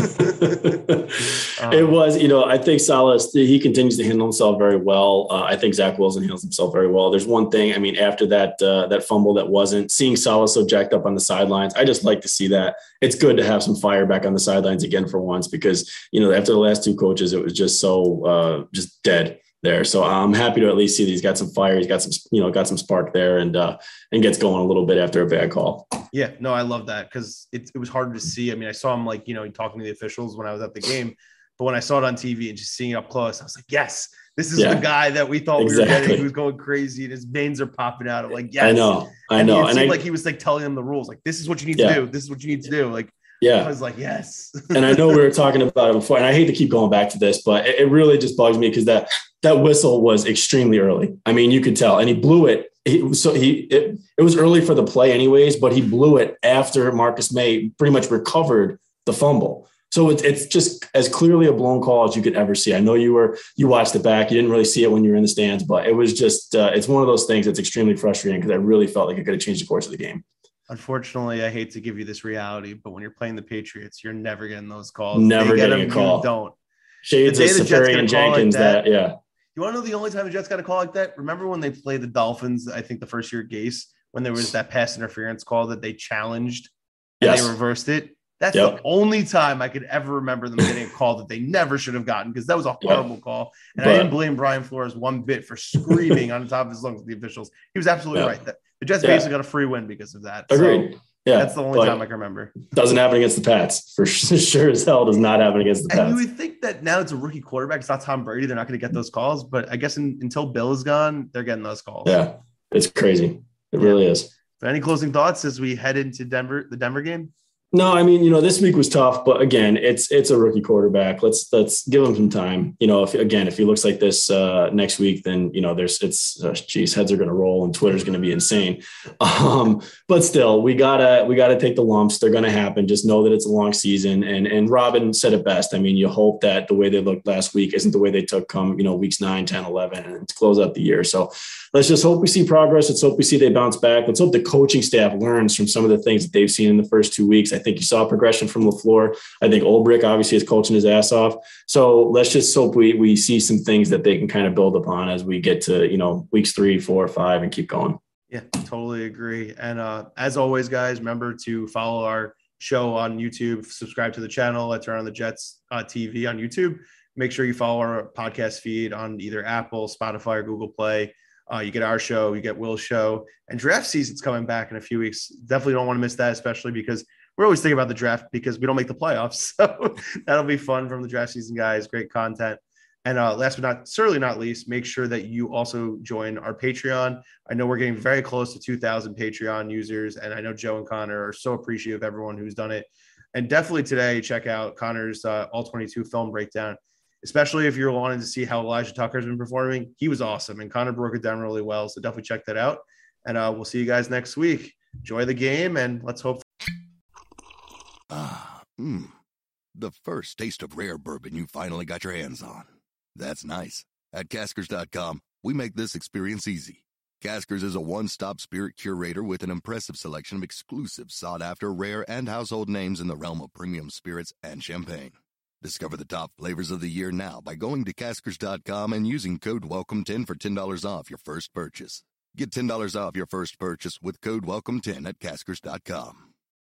Speaker 8: It was, I think Salah, he continues to handle himself very well. I think Zach Wilson handles himself very well. There's one thing, after that fumble that wasn't, seeing Salah so jacked up on the sidelines, I just like to see that. It's good to have some fire back on the sidelines again for once because, after the last two coaches, it was just so just dead there. So I'm happy to at least see that he's got some fire. He's got some spark there and gets going a little bit after a bad call.
Speaker 6: Yeah, no, I love that because it was harder to see. I saw him talking to the officials when I was at the game, but when I saw it on TV and just seeing it up close, I was like, yes, this is the guy that we thought we were getting. He was going crazy and his veins are popping out. I'm like, yes.
Speaker 8: I know.
Speaker 6: And it seemed like he was like telling them the rules. Like, this is what you need to do. This is what you need to do. Like, I was like, yes.
Speaker 8: And I know we were talking about it before, and I hate to keep going back to this, but it really just bugs me because that whistle was extremely early. You could tell, and he blew it. It was early for the play anyways, but he blew it after Marcus May pretty much recovered the fumble. So it's just as clearly a blown call as you could ever see. I know you watched it back. You didn't really see it when you were in the stands, but it was just, it's one of those things that's extremely frustrating because I really felt like it could have changed the course of the game.
Speaker 6: Unfortunately, I hate to give you this reality, but when you're playing the Patriots, you're never getting those calls.
Speaker 8: Never getting a call.
Speaker 6: You don't.
Speaker 8: Shades of Safari and Jenkins.
Speaker 6: You want to know the only time the Jets got a call like that? Remember when they played the Dolphins, I think the first year at Gase, when there was that pass interference call that they challenged and they reversed it? That's the only time I could ever remember them getting a call that they never should have gotten because that was a horrible call. And I didn't blame Brian Flores one bit for screaming on the top of his lungs at the officials. He was absolutely right. The Jets basically got a free win because of that.
Speaker 8: Agreed.
Speaker 6: So that's the only time I can remember.
Speaker 8: Doesn't happen against the Pats. For sure as hell does not happen against the Pats.
Speaker 6: And you would think that now it's a rookie quarterback. It's not Tom Brady. They're not going to get those calls. But I guess until Bill is gone, they're getting those calls.
Speaker 8: Yeah, it's crazy. It really is.
Speaker 6: Any closing thoughts as we head into the Denver game?
Speaker 8: No, I mean, this week was tough, but again, it's a rookie quarterback. Let's give him some time. If he looks like this next week, then heads are going to roll and Twitter's going to be insane. But still, we gotta take the lumps. They're going to happen. Just know that it's a long season. And Robin said it best. I mean, you hope that the way they looked last week isn't the way they took come weeks 9, 10, 11, and to close out the year. So let's just hope we see progress. Let's hope we see they bounce back. Let's hope the coaching staff learns from some of the things that they've seen in the first 2 weeks. I think you saw progression from LaFleur. I think Ulbrich obviously is coaching his ass off. So let's just hope we see some things that they can kind of build upon as we get to, weeks 3, 4, 5 and keep going.
Speaker 6: Yeah, totally agree. And as always, guys, remember to follow our show on YouTube, subscribe to the channel. Let's Turn on the Jets TV on YouTube. Make sure you follow our podcast feed on either Apple, Spotify, or Google Play. You get our show, you get Will's show, and draft season's coming back in a few weeks. Definitely don't want to miss that, especially because we're always thinking about the draft because we don't make the playoffs. So that'll be fun from the draft season, guys. Great content. And last but certainly not least, make sure that you also join our Patreon. I know we're getting very close to 2,000 Patreon users, and I know Joe and Connor are so appreciative of everyone who's done it. And definitely today, check out Connor's All 22 film breakdown, especially if you're wanting to see how Elijah Tucker's been performing. He was awesome, and Connor broke it down really well. So definitely check that out. And we'll see you guys next week. Enjoy the game, and let's hope.
Speaker 10: The first taste of rare bourbon you finally got your hands on. That's nice. At Caskers.com, we make this experience easy. Caskers is a one-stop spirit curator with an impressive selection of exclusive, sought-after, rare, and household names in the realm of premium spirits and champagne. Discover the top flavors of the year now by going to Caskers.com and using code WELCOME10 for $10 off your first purchase. Get $10 off your first purchase with code WELCOME10 at Caskers.com.